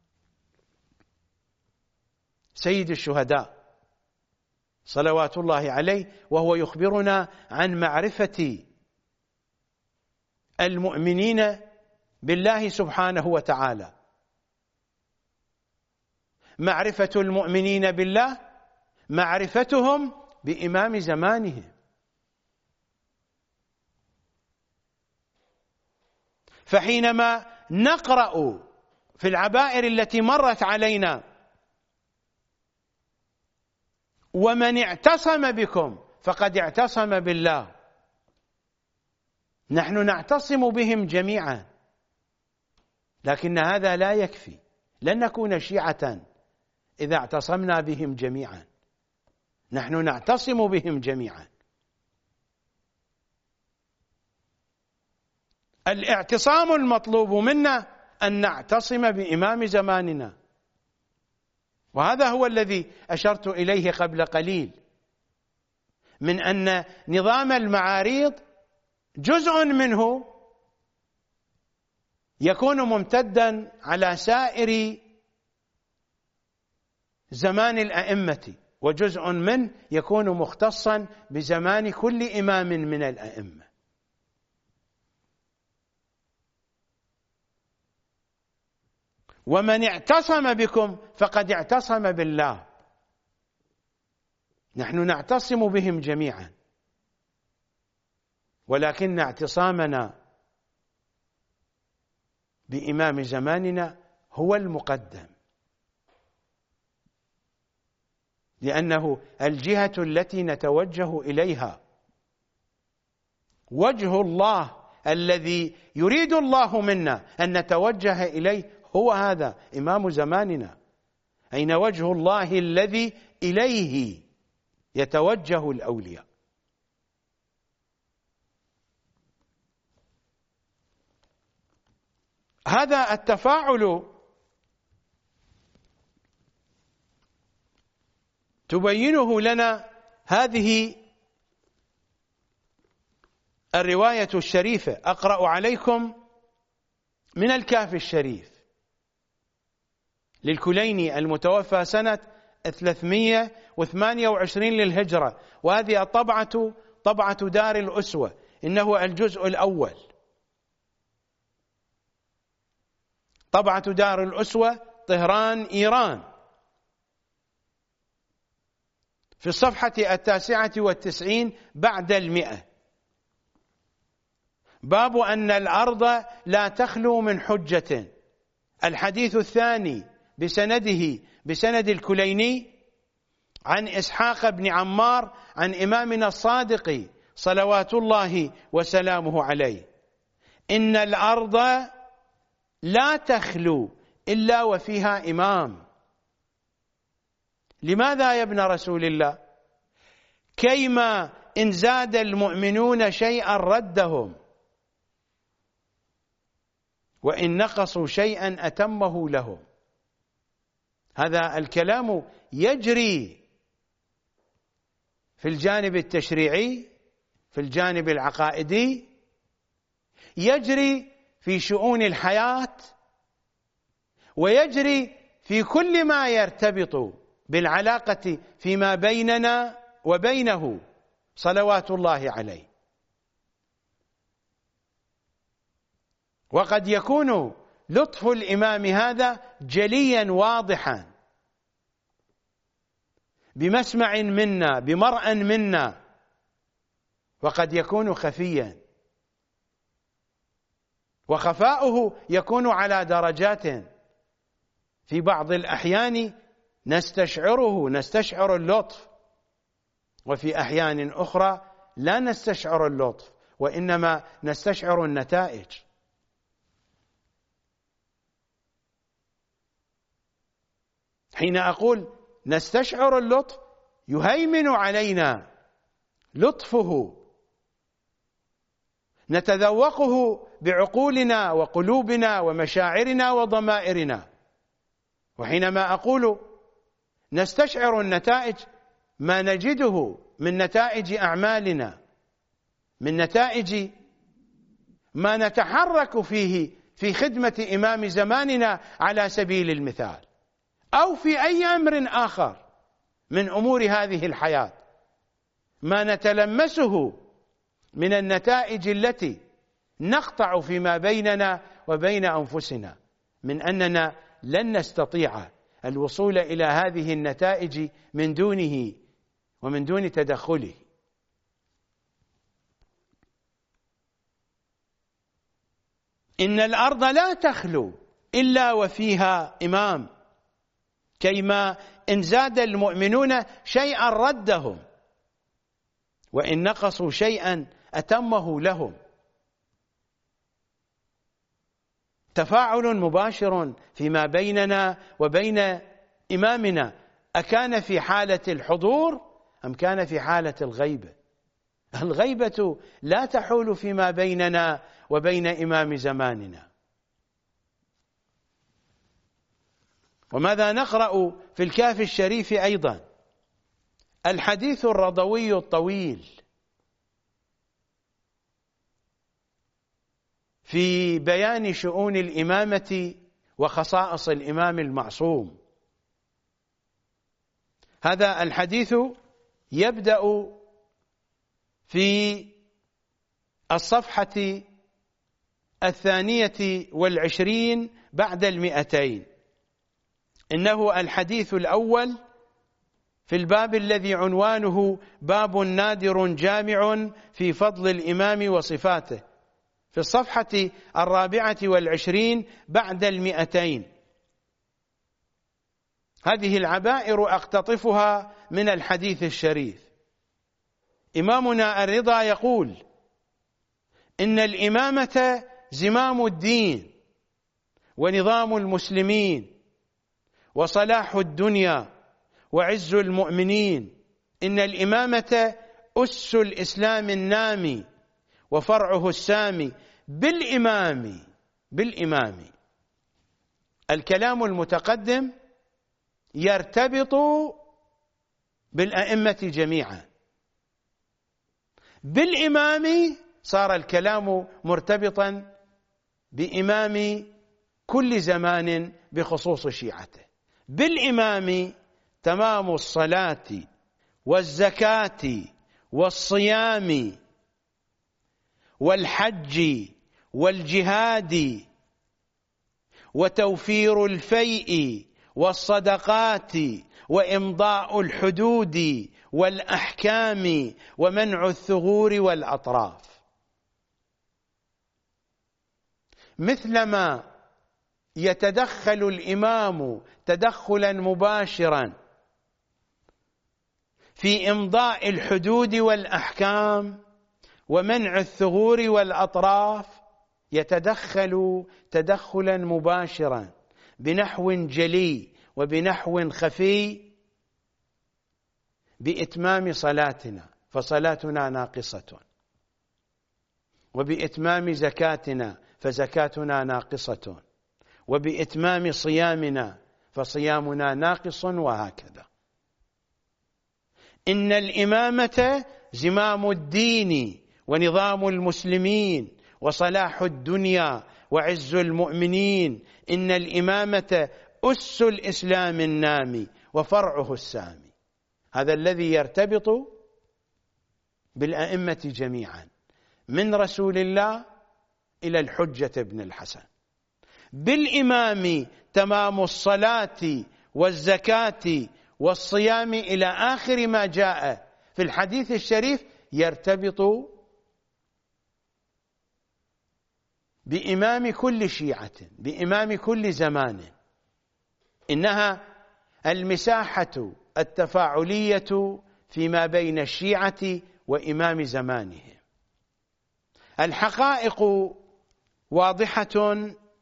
سيد الشهداء صلوات الله عليه وهو يخبرنا عن معرفة المؤمنين بالله سبحانه وتعالى. معرفة المؤمنين بالله معرفتهم بإمام زمانهم. فحينما نقرأ في العبائر التي مرت علينا ومن اعتصم بكم فقد اعتصم بالله، نحن نعتصم بهم جميعا، لكن هذا لا يكفي، لن نكون شيعة إذا اعتصمنا بهم جميعا، نحن نعتصم بهم جميعا. الاعتصام المطلوب منا أن نعتصم بإمام زماننا، وهذا هو الذي أشرت إليه قبل قليل، من أن نظام المعاريض جزء منه يكون ممتدا على سائر زمان الأئمة، وجزء منه يكون مختصا بزمان كل إمام من الأئمة. ومن اعتصم بكم فقد اعتصم بالله، نحن نعتصم بهم جميعا، ولكن اعتصامنا بإمام زماننا هو المقدم، لأنه الجهة التي نتوجه إليها، وجه الله الذي يريد الله منا أن نتوجه إليه هو هذا إمام زماننا. أين وجه الله الذي إليه يتوجه الأولياء؟ هذا التفاعل تبينه لنا هذه الرواية الشريفة. أقرأ عليكم من الكافي الشريف للكليني المتوفى سنة 328 للهجرة، وهذه الطبعة طبعة دار الأسوة، إنه الجزء الأول، طبعة دار الأسوة طهران إيران، في الصفحة 99 بعد 100. باب أن الأرض لا تخلو من حجة. الحديث الثاني بسند الكليني عن إسحاق بن عمار عن إمامنا الصادق صلوات الله وسلامه عليه: إن الأرض لا تخلو إلا وفيها إمام. لماذا يا ابن رسول الله؟ كيما إن زاد المؤمنون شيئا ردهم، وإن نقصوا شيئا أتمه لهم. هذا الكلام يجري في الجانب التشريعي، في الجانب العقائدي، يجري في شؤون الحياة، ويجري في كل ما يرتبط بالعلاقة فيما بيننا وبينه صلوات الله عليه. وقد يكون لطف الإمام هذا جليا واضحا بمسمع منا، بمرأ منا، وقد يكون خفيا، وخفاؤه يكون على درجات. في بعض الأحيان نستشعر اللطف، وفي أحيان أخرى لا نستشعر اللطف، وإنما نستشعر النتائج. حين أقول نستشعر اللطف، يهيمن علينا لطفه، نتذوقه بعقولنا وقلوبنا ومشاعرنا وضمائرنا. وحينما أقول نستشعر النتائج، ما نجده من نتائج أعمالنا، من نتائج ما نتحرك فيه في خدمة إمام زماننا على سبيل المثال، أو في أي أمر آخر من أمور هذه الحياة، ما نتلمسه من النتائج التي نقطع فيما بيننا وبين أنفسنا، من أننا لن نستطيع الوصول إلى هذه النتائج من دونه ومن دون تدخله. إن الأرض لا تخلو إلا وفيها إمام، كيما إن زاد المؤمنون شيئا ردهم، وإن نقصوا شيئا أتمه لهم. تفاعل مباشر فيما بيننا وبين إمامنا، أكان في حالة الحضور أم كان في حالة الغيبة؟ الغيبة لا تحول فيما بيننا وبين إمام زماننا. وماذا نقرأ في الكافي الشريف أيضا؟ الحديث الرضوي الطويل في بيان شؤون الإمامة وخصائص الإمام المعصوم. هذا الحديث يبدأ في الصفحة 22 بعد 200. إنه الحديث الأول في الباب الذي عنوانه باب نادر جامع في فضل الإمام وصفاته، في الصفحة 24 بعد 200. هذه العبائر أقتطفها من الحديث الشريف. إمامنا الرضا يقول: إن الإمامة زمام الدين ونظام المسلمين وصلاح الدنيا وعز المؤمنين. إن الإمامة أس الإسلام النامي وفرعه السامي. بالإمام الكلام المتقدم يرتبط بالأئمة جميعا. بالإمام صار الكلام مرتبطا بإمام كل زمان بخصوص شيعته. بالإمام تمام الصلاة والزكاة والصيام والحج والجهاد وتوفير الفيء والصدقات وإمضاء الحدود والأحكام ومنع الثغور والأطراف. مثلما يتدخل الإمام تدخلا مباشرا في إمضاء الحدود والأحكام ومنع الثغور والأطراف، يتدخل تدخلا مباشرا بنحو جلي وبنحو خفي بإتمام صلاتنا فصلاتنا ناقصة، وبإتمام زكاتنا فزكاتنا ناقصة، وبإتمام صيامنا فصيامنا ناقص، وهكذا. إن الإمامة زمام الدين ونظام المسلمين وصلاح الدنيا وعز المؤمنين. إن الإمامة أس الإسلام النامي وفرعه السامي. هذا الذي يرتبط بالأئمة جميعا من رسول الله إلى الحجة بن الحسن. بالإمام تمام الصلاة والزكاة والصيام إلى آخر ما جاء في الحديث الشريف يرتبط بإمام كل شيعة، بإمام كل زمان. إنها المساحة التفاعلية فيما بين الشيعة وإمام زمانهم. الحقائق واضحة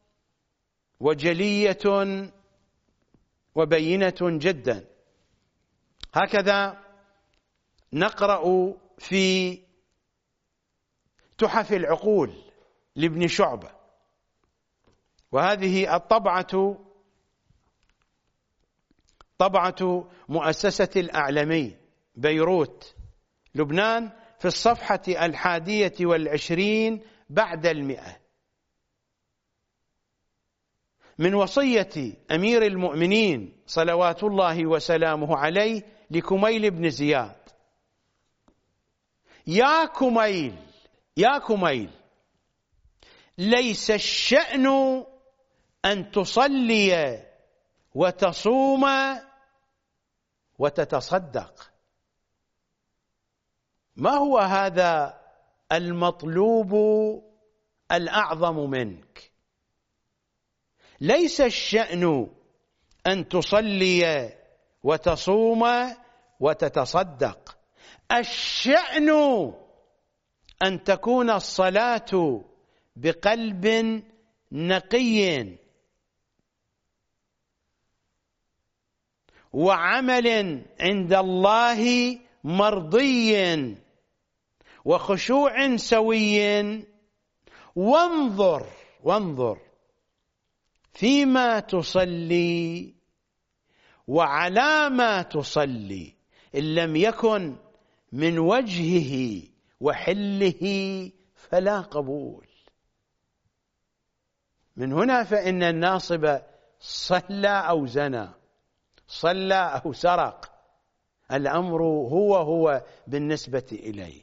وجلية وبينة جدا. هكذا نقرأ في تحف العقول لابن شعبة، وهذه الطبعة طبعة مؤسسة الأعلمي بيروت لبنان في الصفحة 21 بعد 100 من وصية أمير المؤمنين صلوات الله وسلامه عليه لكميل بن زياد: يا كميل، يا كميل، ليس الشأن أن تصلي وتصوم وتتصدق. ما هو هذا المطلوب الأعظم منك؟ ليس الشأن أن تصلي وتصوم وتتصدق، الشأن أن تكون الصلاة بقلب نقي وعمل عند الله مرضي وخشوع سوي. وانظر فيما تصلي وعلى ما تصلي، إن لم يكن من وجهه وحله فلا قبول. من هنا فإن الناصب صلى أو زنى، صلى أو سرق، الأمر هو بالنسبة إليه.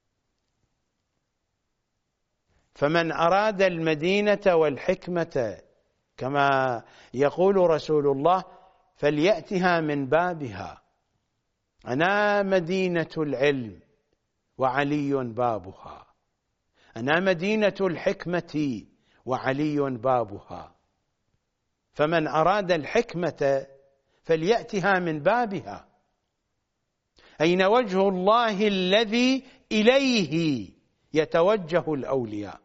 فمن أراد المدينة والحكمة كما يقول رسول الله فليأتها من بابها. أنا مدينة العلم وعلي بابها، أنا مدينة الحكمة وعلي بابها. فمن أراد الحكمة فليأتها من بابها. أين وجه الله الذي إليه يتوجه الأولياء؟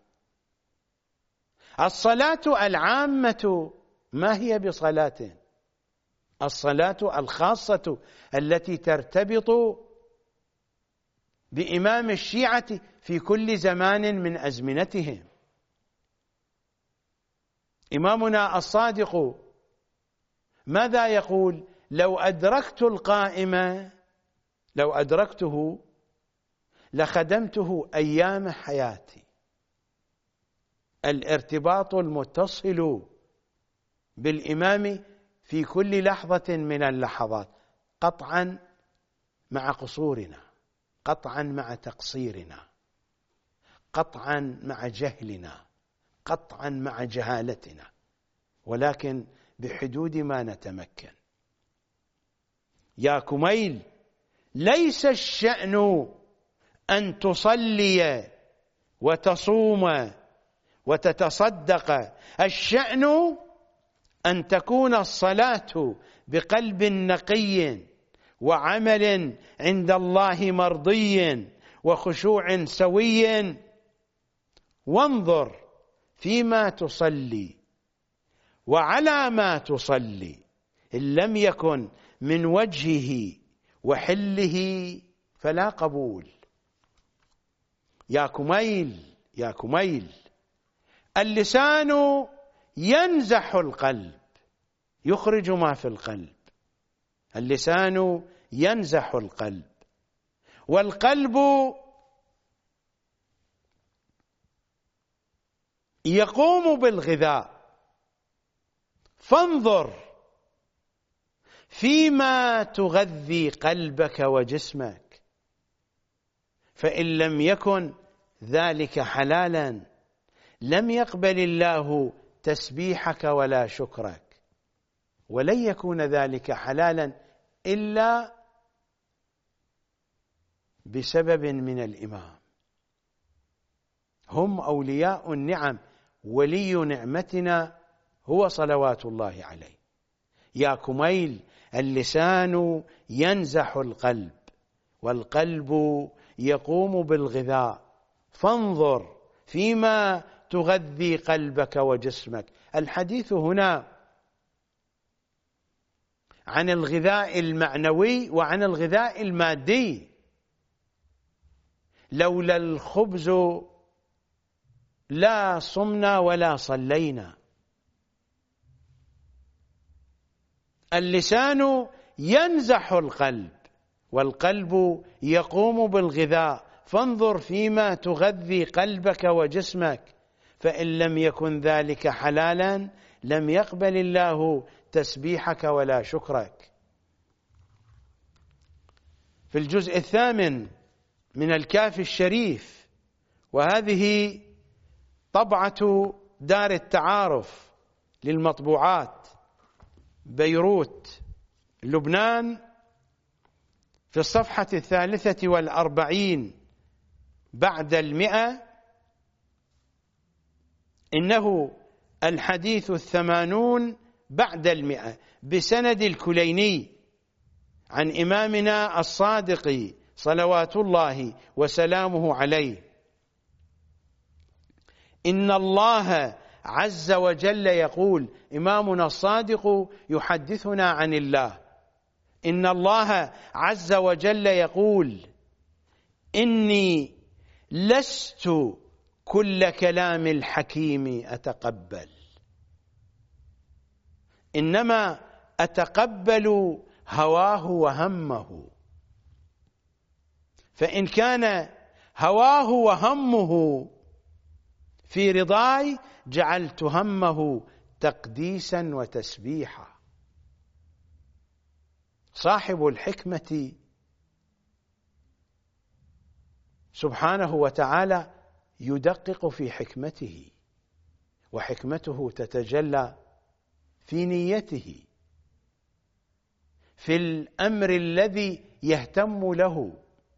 الصلاة العامة ما هي بصلاة؟ الصلاة الخاصة التي ترتبط بإمام الشيعة في كل زمان من أزمنتهم. إمامنا الصادق ماذا يقول؟ لو أدركت القائم، لو أدركته لخدمته أيام حياتي. الارتباط المتصل بالإمام في كل لحظة من اللحظات، قطعا مع قصورنا، قطعا مع تقصيرنا، قطعا مع جهلنا، قطعا مع جهالتنا، ولكن بحدود ما نتمكن. يا كميل، ليس الشأن أن تصلي وتصوم وتتصدق، الشأن أن تكون الصلاة بقلب نقي وعمل عند الله مرضي وخشوع سوي. وانظر فيما تصلي وعلى ما تصلي، إن لم يكن من وجهه وحله فلا قبول. يا كميل، يا كميل، اللسان ينزح القلب، يخرج ما في القلب. اللسان ينزح القلب، والقلب يقوم بالغذاء. فانظر فيما تغذي قلبك وجسمك، فإن لم يكن ذلك حلالا لم يقبل الله تسبيحك ولا شكرك، ولن يكون ذلك حلالا إلا بسبب من الإمام. هم أولياء النعم، ولي نعمتنا هو صلوات الله عليه. يا كميل، اللسان ينزح القلب، والقلب يقوم بالغذاء. فانظر فيما تغذي قلبك وجسمك. الحديث هنا عن الغذاء المعنوي وعن الغذاء المادي. لولا الخبز لا صمنا ولا صلينا. اللسان ينزح القلب، والقلب يقوم بالغذاء، فانظر فيما تغذي قلبك وجسمك، فإن لم يكن ذلك حلالا لم يقبل الله تسبيحك ولا شكرك. في الجزء 8 من الكافي الشريف، وهذه طبعة دار التعارف للمطبوعات بيروت لبنان، في الصفحة 43 بعد 100، إنه الحديث 80 بعد 100 بسند الكليني عن إمامنا الصادق صلوات الله وسلامه عليه: إن الله عز وجل يقول، إمامنا الصادق يحدثنا عن الله، إن الله عز وجل يقول: إني لست كل كلام الحكيم أتقبل، إنما أتقبل هواه وهمه، فإن كان هواه وهمه في رضاي جعلت همه تقديسا وتسبيحا. صاحب الحكمة سبحانه وتعالى يدقق في حكمته، وحكمته تتجلى في نيته، في الأمر الذي يهتم له،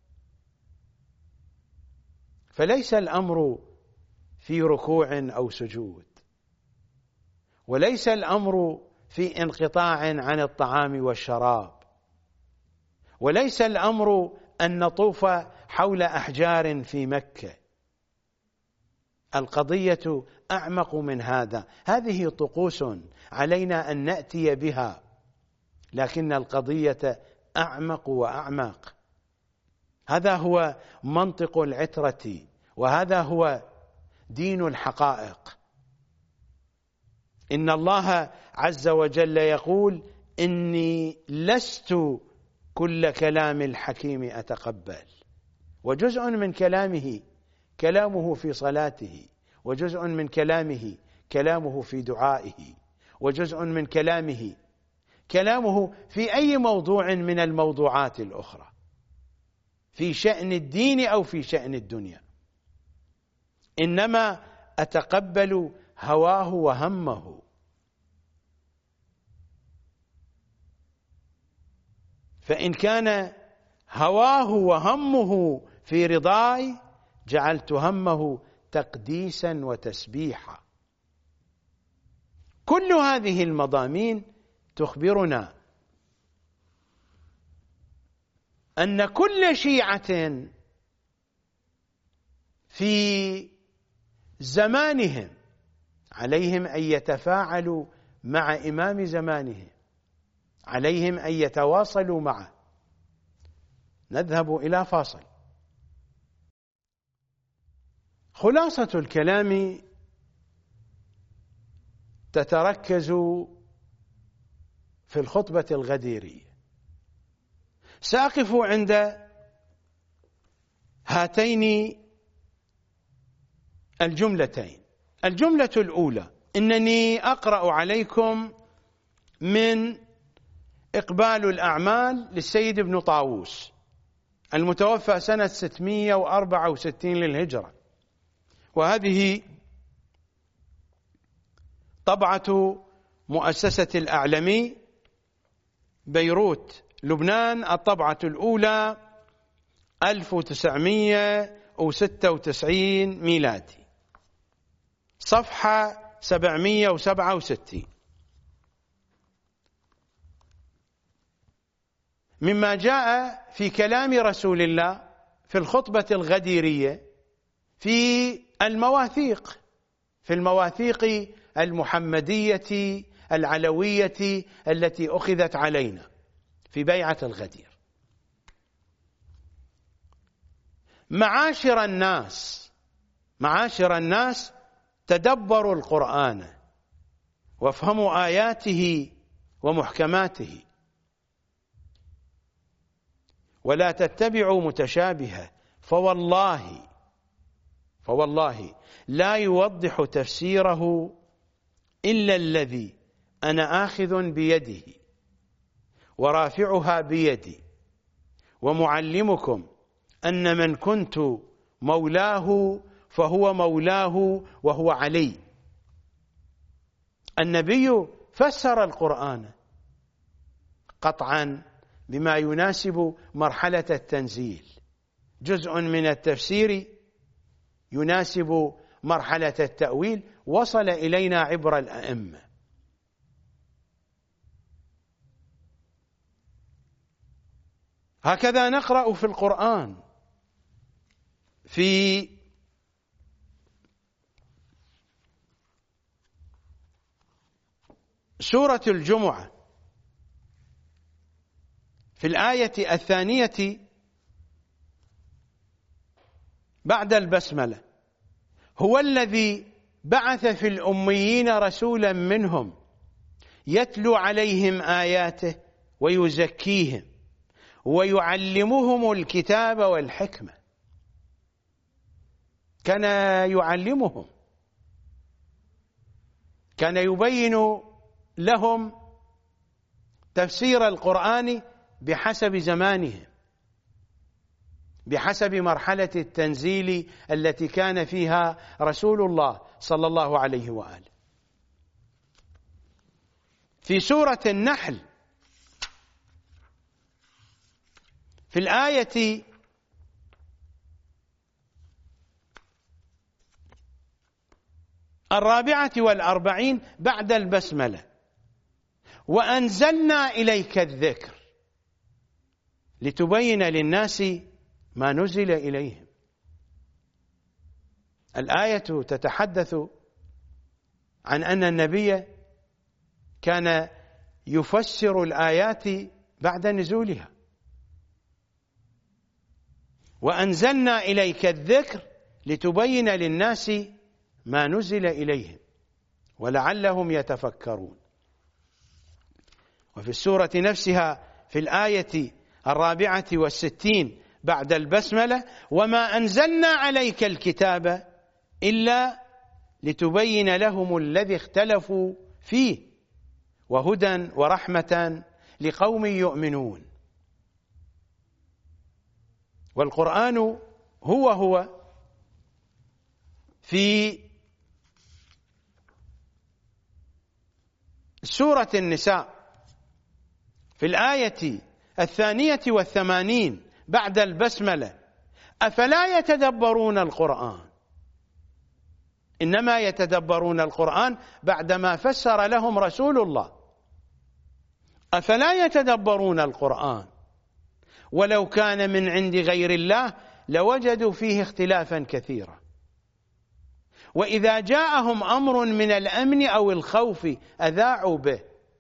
فليس الأمر في ركوع أو سجود، وليس الأمر في انقطاع عن الطعام والشراب، وليس الأمر أن نطوف حول أحجار في مكة. القضية أعمق من هذا، هذه طقوس علينا أن نأتي بها، لكن القضية أعمق وأعمق. هذا هو منطق العترة، وهذا هو دين الحقائق. إن الله عز وجل يقول: إني لست كل كلام الحكيم أتقبل، وجزء من كلامه كلامه في صلاته، وجزء من كلامه كلامه في دعائه، وجزء من كلامه كلامه في أي موضوع من الموضوعات الأخرى، في شأن الدين أو في شأن الدنيا. إنما أتقبل هواه وهمه، فإن كان هواه وهمه في رضاي جعلت همه تقديسا وتسبيحا. كل هذه المضامين تخبرنا أن كل شيعة في زمانهم عليهم أن يتفاعلوا مع إمام زمانهم، عليهم أن يتواصلوا معه. نذهب إلى فاصل. خلاصة الكلام تتركز في الخطبة الغديرية. سأقف عند هاتين الجملتين. الجملة الأولى: إنني أقرأ عليكم من إقبال الأعمال للسيد ابن طاووس المتوفى سنة 664 للهجرة، وهذه طبعة مؤسسة الأعلمي بيروت لبنان، الطبعة الأولى 1996 ميلادي، صفحة 767. مما جاء في كلام رسول الله في الخطبة الغديرية في المواثيق المحمدية العلوية التي أخذت علينا في بيعة الغدير: معاشر الناس تدبروا القرآن وافهموا آياته ومحكماته، ولا تتبعوا متشابهه فوالله لا يوضح تفسيره إلا الذي أنا آخذ بيده ورافعها بيدي ومعلمكم أن من كنت مولاه فهو مولاه وهو علي. النبي فسر القرآن قطعا بما يناسب مرحلة التنزيل، جزء من التفسير يناسب مرحلة التأويل، وصل إلينا عبر الأئمة. هكذا نقرأ في القرآن في سورة الجمعة في الآية 2 بعد البسملة: هو الذي بعث في الأميين رسولا منهم يتلو عليهم آياته ويزكيهم ويعلمهم الكتاب والحكمة. كان يعلمهم، كان يبين لهم تفسير القرآن بحسب زمانهم، بحسب مرحلة التنزيل التي كان فيها رسول الله صلى الله عليه وآله. في سورة النحل في الآية 44 بعد البسملة: وأنزلنا إليك الذكر لتبين للناس ما نزل إليهم. الآية تتحدث عن أن النبي كان يفسر الآيات بعد نزولها. وأنزلنا إليك الذكر لتبين للناس ما نزل إليهم ولعلهم يتفكرون. وفي السورة نفسها في الآية 64 بعد البسملة: وما أنزلنا عليك الكتاب إلا لتبين لهم الذي اختلفوا فيه وهدى ورحمة لقوم يؤمنون. والقرآن هو في سورة النساء في الآية 82 بعد البسملة: أفلا يتدبرون القرآن. إنما يتدبرون القرآن بعدما فسر لهم رسول الله. أفلا يتدبرون القرآن ولو كان من عند غير الله لوجدوا فيه اختلافا كثيرا. وإذا جاءهم أمر من الأمن أو الخوف أذاعوا به.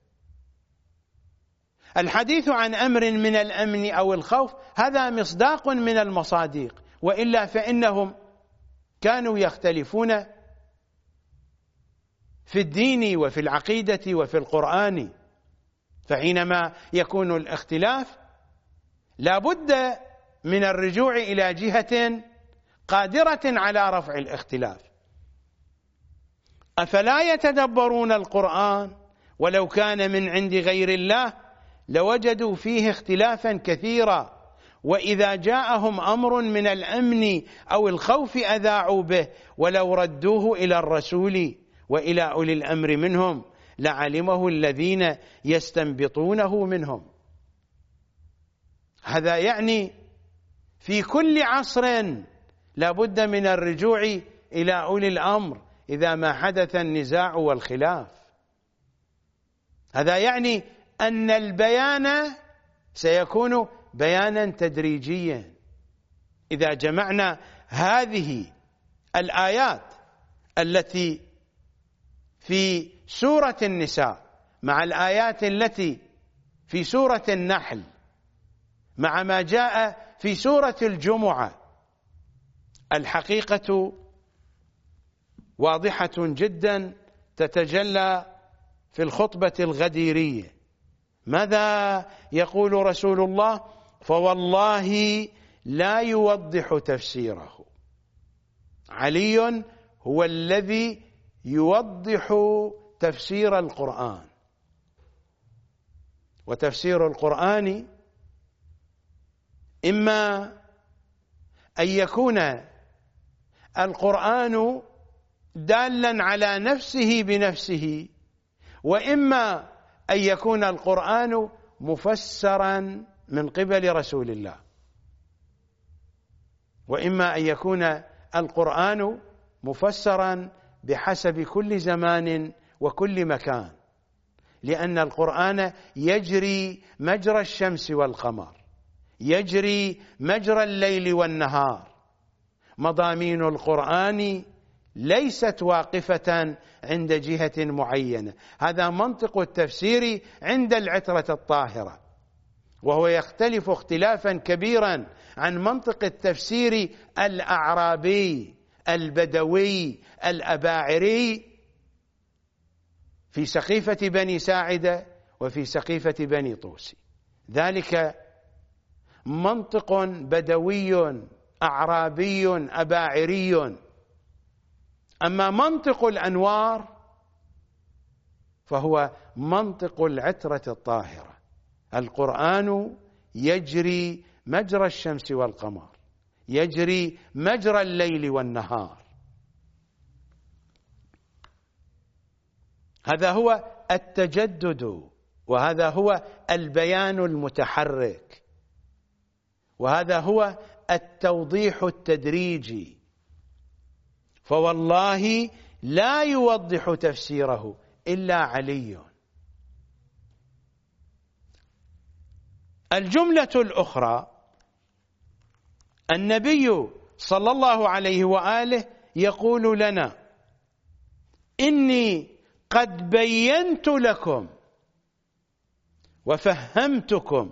الحديث عن أمر من الأمن أو الخوف هذا مصداق من المصادق، وإلا فإنهم كانوا يختلفون في الدين وفي العقيدة وفي القرآن. فحينما يكون الاختلاف لا بد من الرجوع إلى جهة قادرة على رفع الاختلاف. أفلا يتدبرون القرآن ولو كان من عند غير الله لوجدوا فيه اختلافا كثيرا. وإذا جاءهم أمر من الأمن أو الخوف أذاعوا به ولو ردوه إلى الرسول وإلى أولي الأمر منهم لعلمه الذين يستنبطونه منهم. هذا يعني في كل عصر لا بد من الرجوع إلى أولي الأمر إذا ما حدث النزاع والخلاف. هذا يعني أن البيان سيكون بيانا تدريجيا. إذا جمعنا هذه الآيات التي في سورة النساء مع الآيات التي في سورة النحل مع ما جاء في سورة الجمعة، الحقيقة واضحة جدا تتجلى في الخطبة الغديرية. ماذا يقول رسول الله فوالله لا يوضح تفسيره. علي هو الذي يوضح تفسير القرآن. وتفسير القرآن إما أن يكون القرآن دالا على نفسه بنفسه، وإما أن يكون القرآن مفسرا من قبل رسول الله، وإما أن يكون القرآن مفسرا بحسب كل زمان وكل مكان، لأن القرآن يجري مجرى الشمس والقمر، يجري مجرى الليل والنهار. مضامين القرآن ليست واقفة عند جهة معينة. هذا منطق التفسير عند العترة الطاهرة، وهو يختلف اختلافا كبيرا عن منطق التفسير الأعرابي البدوي الأباعري في سقيفة بني ساعدة وفي سقيفة بني طوس. ذلك منطق بدوي أعرابي أباعري. أما منطق الأنوار فهو منطق العترة الطاهرة. القرآن يجري مجرى الشمس والقمر، يجري مجرى الليل والنهار. هذا هو التجدد، وهذا هو البيان المتحرك، وهذا هو التوضيح التدريجي. فوالله لا يوضح تفسيره إلا علي. الجملة الأخرى: النبي صلى الله عليه وآله يقول لنا: إني قد بينت لكم وفهمتكم.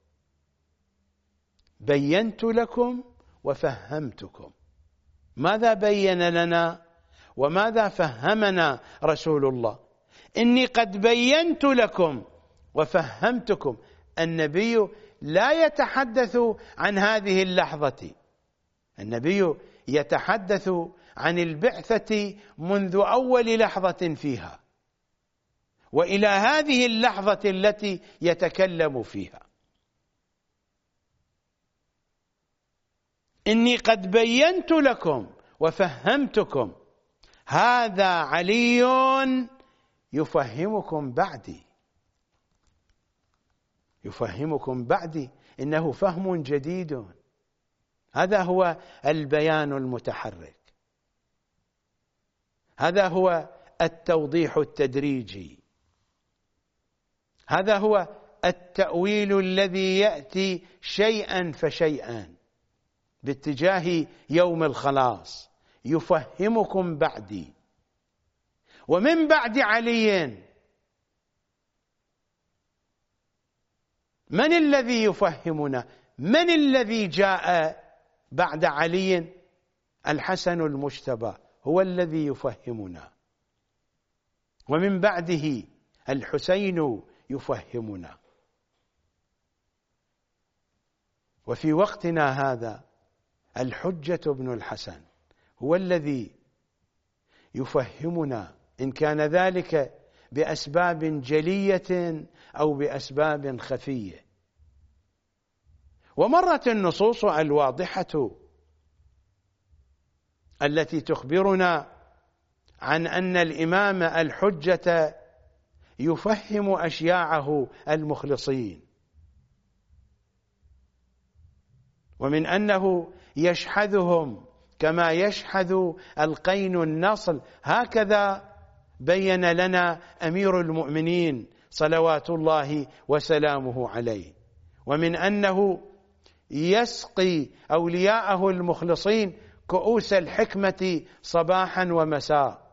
بينت لكم وفهمتكم. ماذا بين لنا وماذا فهمنا رسول الله؟ إني قد بينت لكم وفهمتكم. النبي لا يتحدث عن هذه اللحظة، النبي يتحدث عن البعثة منذ أول لحظة فيها وإلى هذه اللحظة التي يتكلم فيها. إني قد بينت لكم وفهمتكم. هذا علي يفهمكم بعدي، يفهمكم بعدي. إنه فهم جديد. هذا هو البيان المتحرك، هذا هو التوضيح التدريجي، هذا هو التأويل الذي يأتي شيئا فشيئا باتجاه يوم الخلاص. يفهمكم بعدي. ومن بعد علي من الذي يفهمنا؟ من الذي جاء بعد علي؟ الحسن المجتبى هو الذي يفهمنا، ومن بعده الحسين يفهمنا. وفي وقتنا هذا الحجة بن الحسن هو الذي يفهمنا، إن كان ذلك بأسباب جلية أو بأسباب خفية. ومرت النصوص الواضحة التي تخبرنا عن أن الإمام الحجة يفهم أشياعه المخلصين، ومن أنه يشحذهم كما يشحذ القين النصل. هكذا بين لنا أمير المؤمنين صلوات الله وسلامه عليه. ومن أنه يسقي أولياءه المخلصين كؤوس الحكمة صباحا ومساء.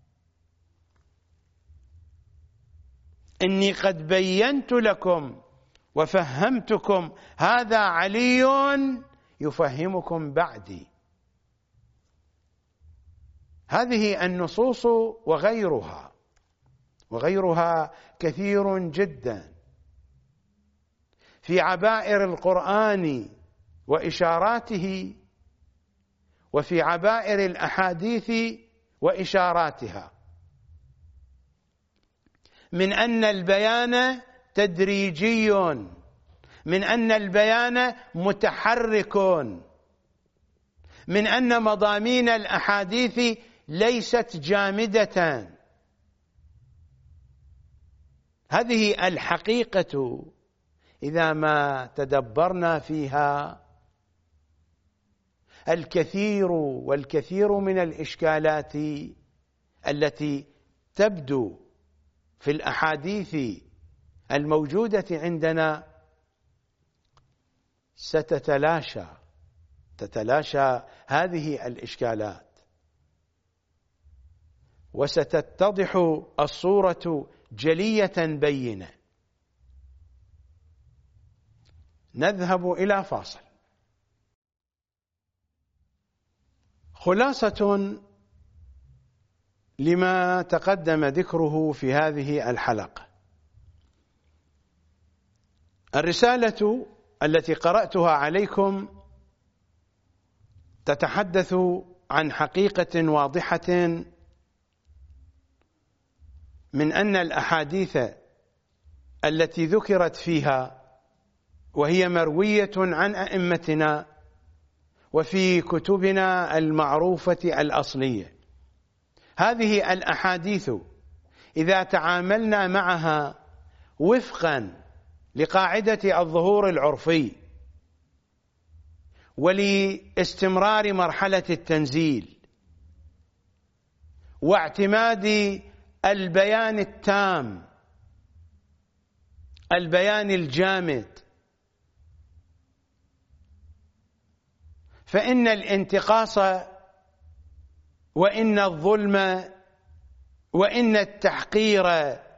إني قد بينت لكم وفهمتكم. هذا علي يفهمكم بعدي. هذه النصوص وغيرها كثير جدا في عبائر القرآن وإشاراته، وفي عبائر الأحاديث وإشاراتها، من أن البيان تدريجي، من أن البيان متحرك، من أن مضامين الأحاديث ليست جامدة. هذه الحقيقة إذا ما تدبرنا فيها الكثير والكثير من الإشكالات التي تبدو في الأحاديث الموجودة عندنا تتلاشى هذه الإشكالات، وستتضح الصورة جلية بينة. نذهب إلى فاصل. خلاصة لما تقدم ذكره في هذه الحلقة: الرسالة التي قرأتها عليكم تتحدث عن حقيقة واضحة من أن الأحاديث التي ذكرت فيها وهي مروية عن أئمتنا وفي كتبنا المعروفة الأصلية، هذه الأحاديث إذا تعاملنا معها وفقا لقاعدة الظهور العرفي ولاستمرار مرحلة التنزيل واعتماد البيان التام، البيان الجامد، فإن الانتقاص وإن الظلم وإن التحقير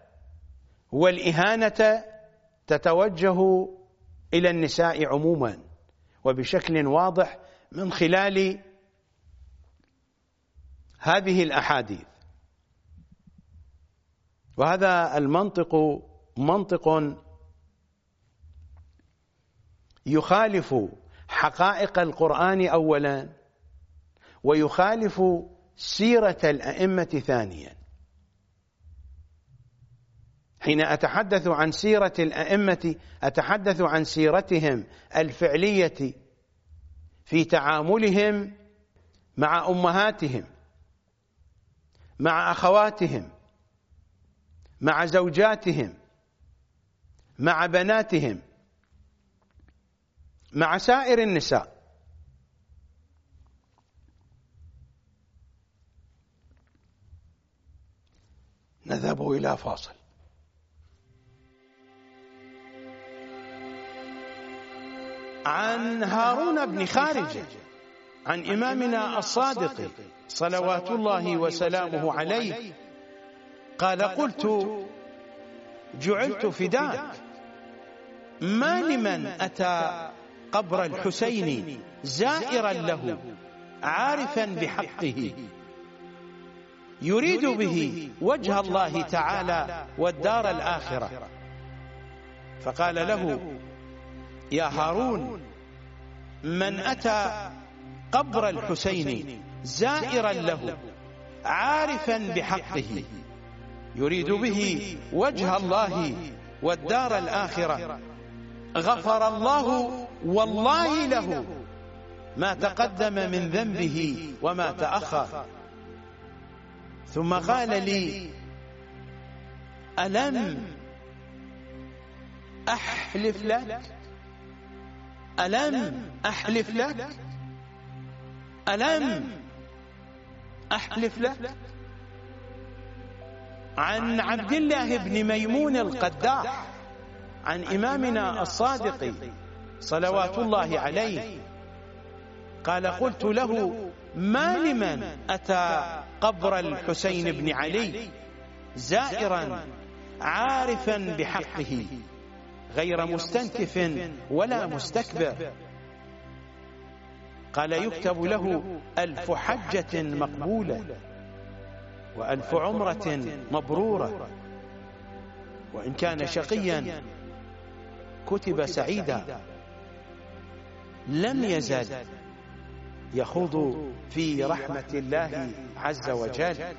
والإهانة تتوجه إلى النساء عموما وبشكل واضح من خلال هذه الأحاديث. وهذا المنطق منطق يخالف حقائق القرآن أولا، ويخالف سيرة الأئمة ثانيا. حين أتحدث عن سيرة الأئمة أتحدث عن سيرتهم الفعلية في تعاملهم مع أمهاتهم، مع أخواتهم، مع زوجاتهم، مع بناتهم، مع سائر النساء. نذهب إلى فاصل. عن هارون بن خارجة عن إمامنا الصادق صلوات الله وسلامه عليه قال: قلت: جعلت فداك، ما لمن أتى قبر الحسين زائرا له عارفا بحقه يريد به وجه الله تعالى والدار الآخرة، فقال له: يا هارون، من أتى قبر الحسين زائرا له عارفا بحقه يريد به وجه الله والدار الآخرة غفر الله والله له ما تقدم من ذنبه وما تأخر. ثم قال لي: ألم أحلف لك؟ ألم أحلف لك؟ ألم أحلف لك؟ عن عبد الله بن ميمون القداح عن إمامنا الصادق صلوات الله عليه قال: قلت له: ما لمن أتى قبر الحسين بن علي زائرا عارفا بحقه غير مستنكف ولا مستكبر؟ قال: يكتب له 1000 حجة مقبولة و1000 عمرة مبرورة، وإن كان شقيا كتب سعيدا، لم يزل يخوض في رحمة الله عز وجل.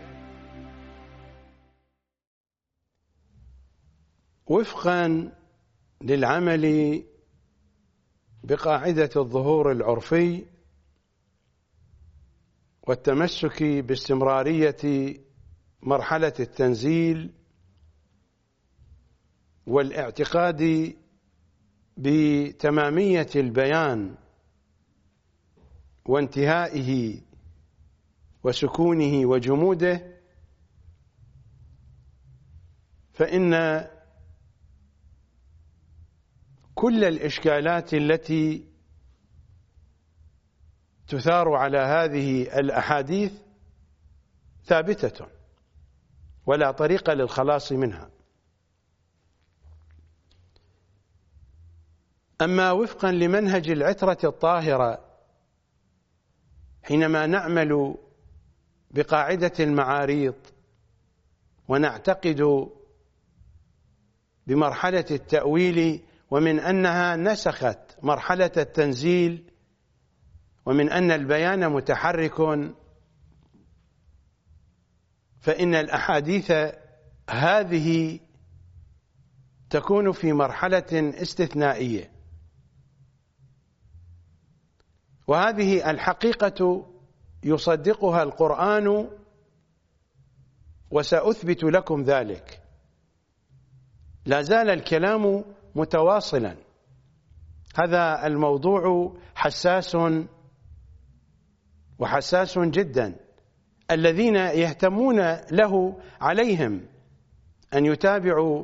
وفقا للعمل بقاعدة الظهور العرفي والتمسك باستمرارية مرحلة التنزيل والاعتقاد بتمامية البيان وانتهائه وسكونه وجموده، فإن كل الإشكالات التي تثار على هذه الأحاديث ثابتة ولا طريق للخلاص منها. أما وفقا لمنهج العترة الطاهرة، حينما نعمل بقاعدة المعاريض ونعتقد بمرحلة التأويل ومن أنها نسخت مرحلة التنزيل ومن أن البيان متحرك، فإن الأحاديث هذه تكون في مرحلة استثنائية، وهذه الحقيقة يصدقها القرآن وسأثبت لكم ذلك. لا زال الكلام متواصلا، هذا الموضوع حساس جدا. الذين يهتمون له عليهم أن يتابعوا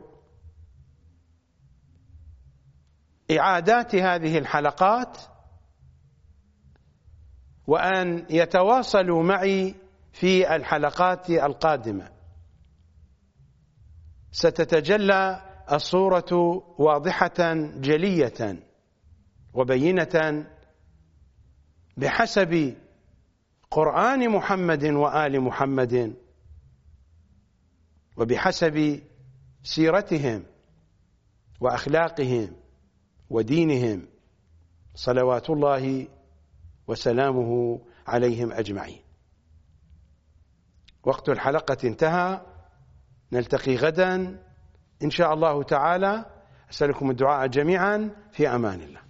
إعادات هذه الحلقات وأن يتواصلوا معي في الحلقات القادمة. ستتجلى الصورة واضحة جلية وبينة بحسب قرآن محمد وآل محمد وبحسب سيرتهم وأخلاقهم ودينهم صلوات الله وسلامه عليهم أجمعين. وقت الحلقة انتهى، نلتقي غدا إن شاء الله تعالى. أسألكم الدعاء جميعا، في أمان الله.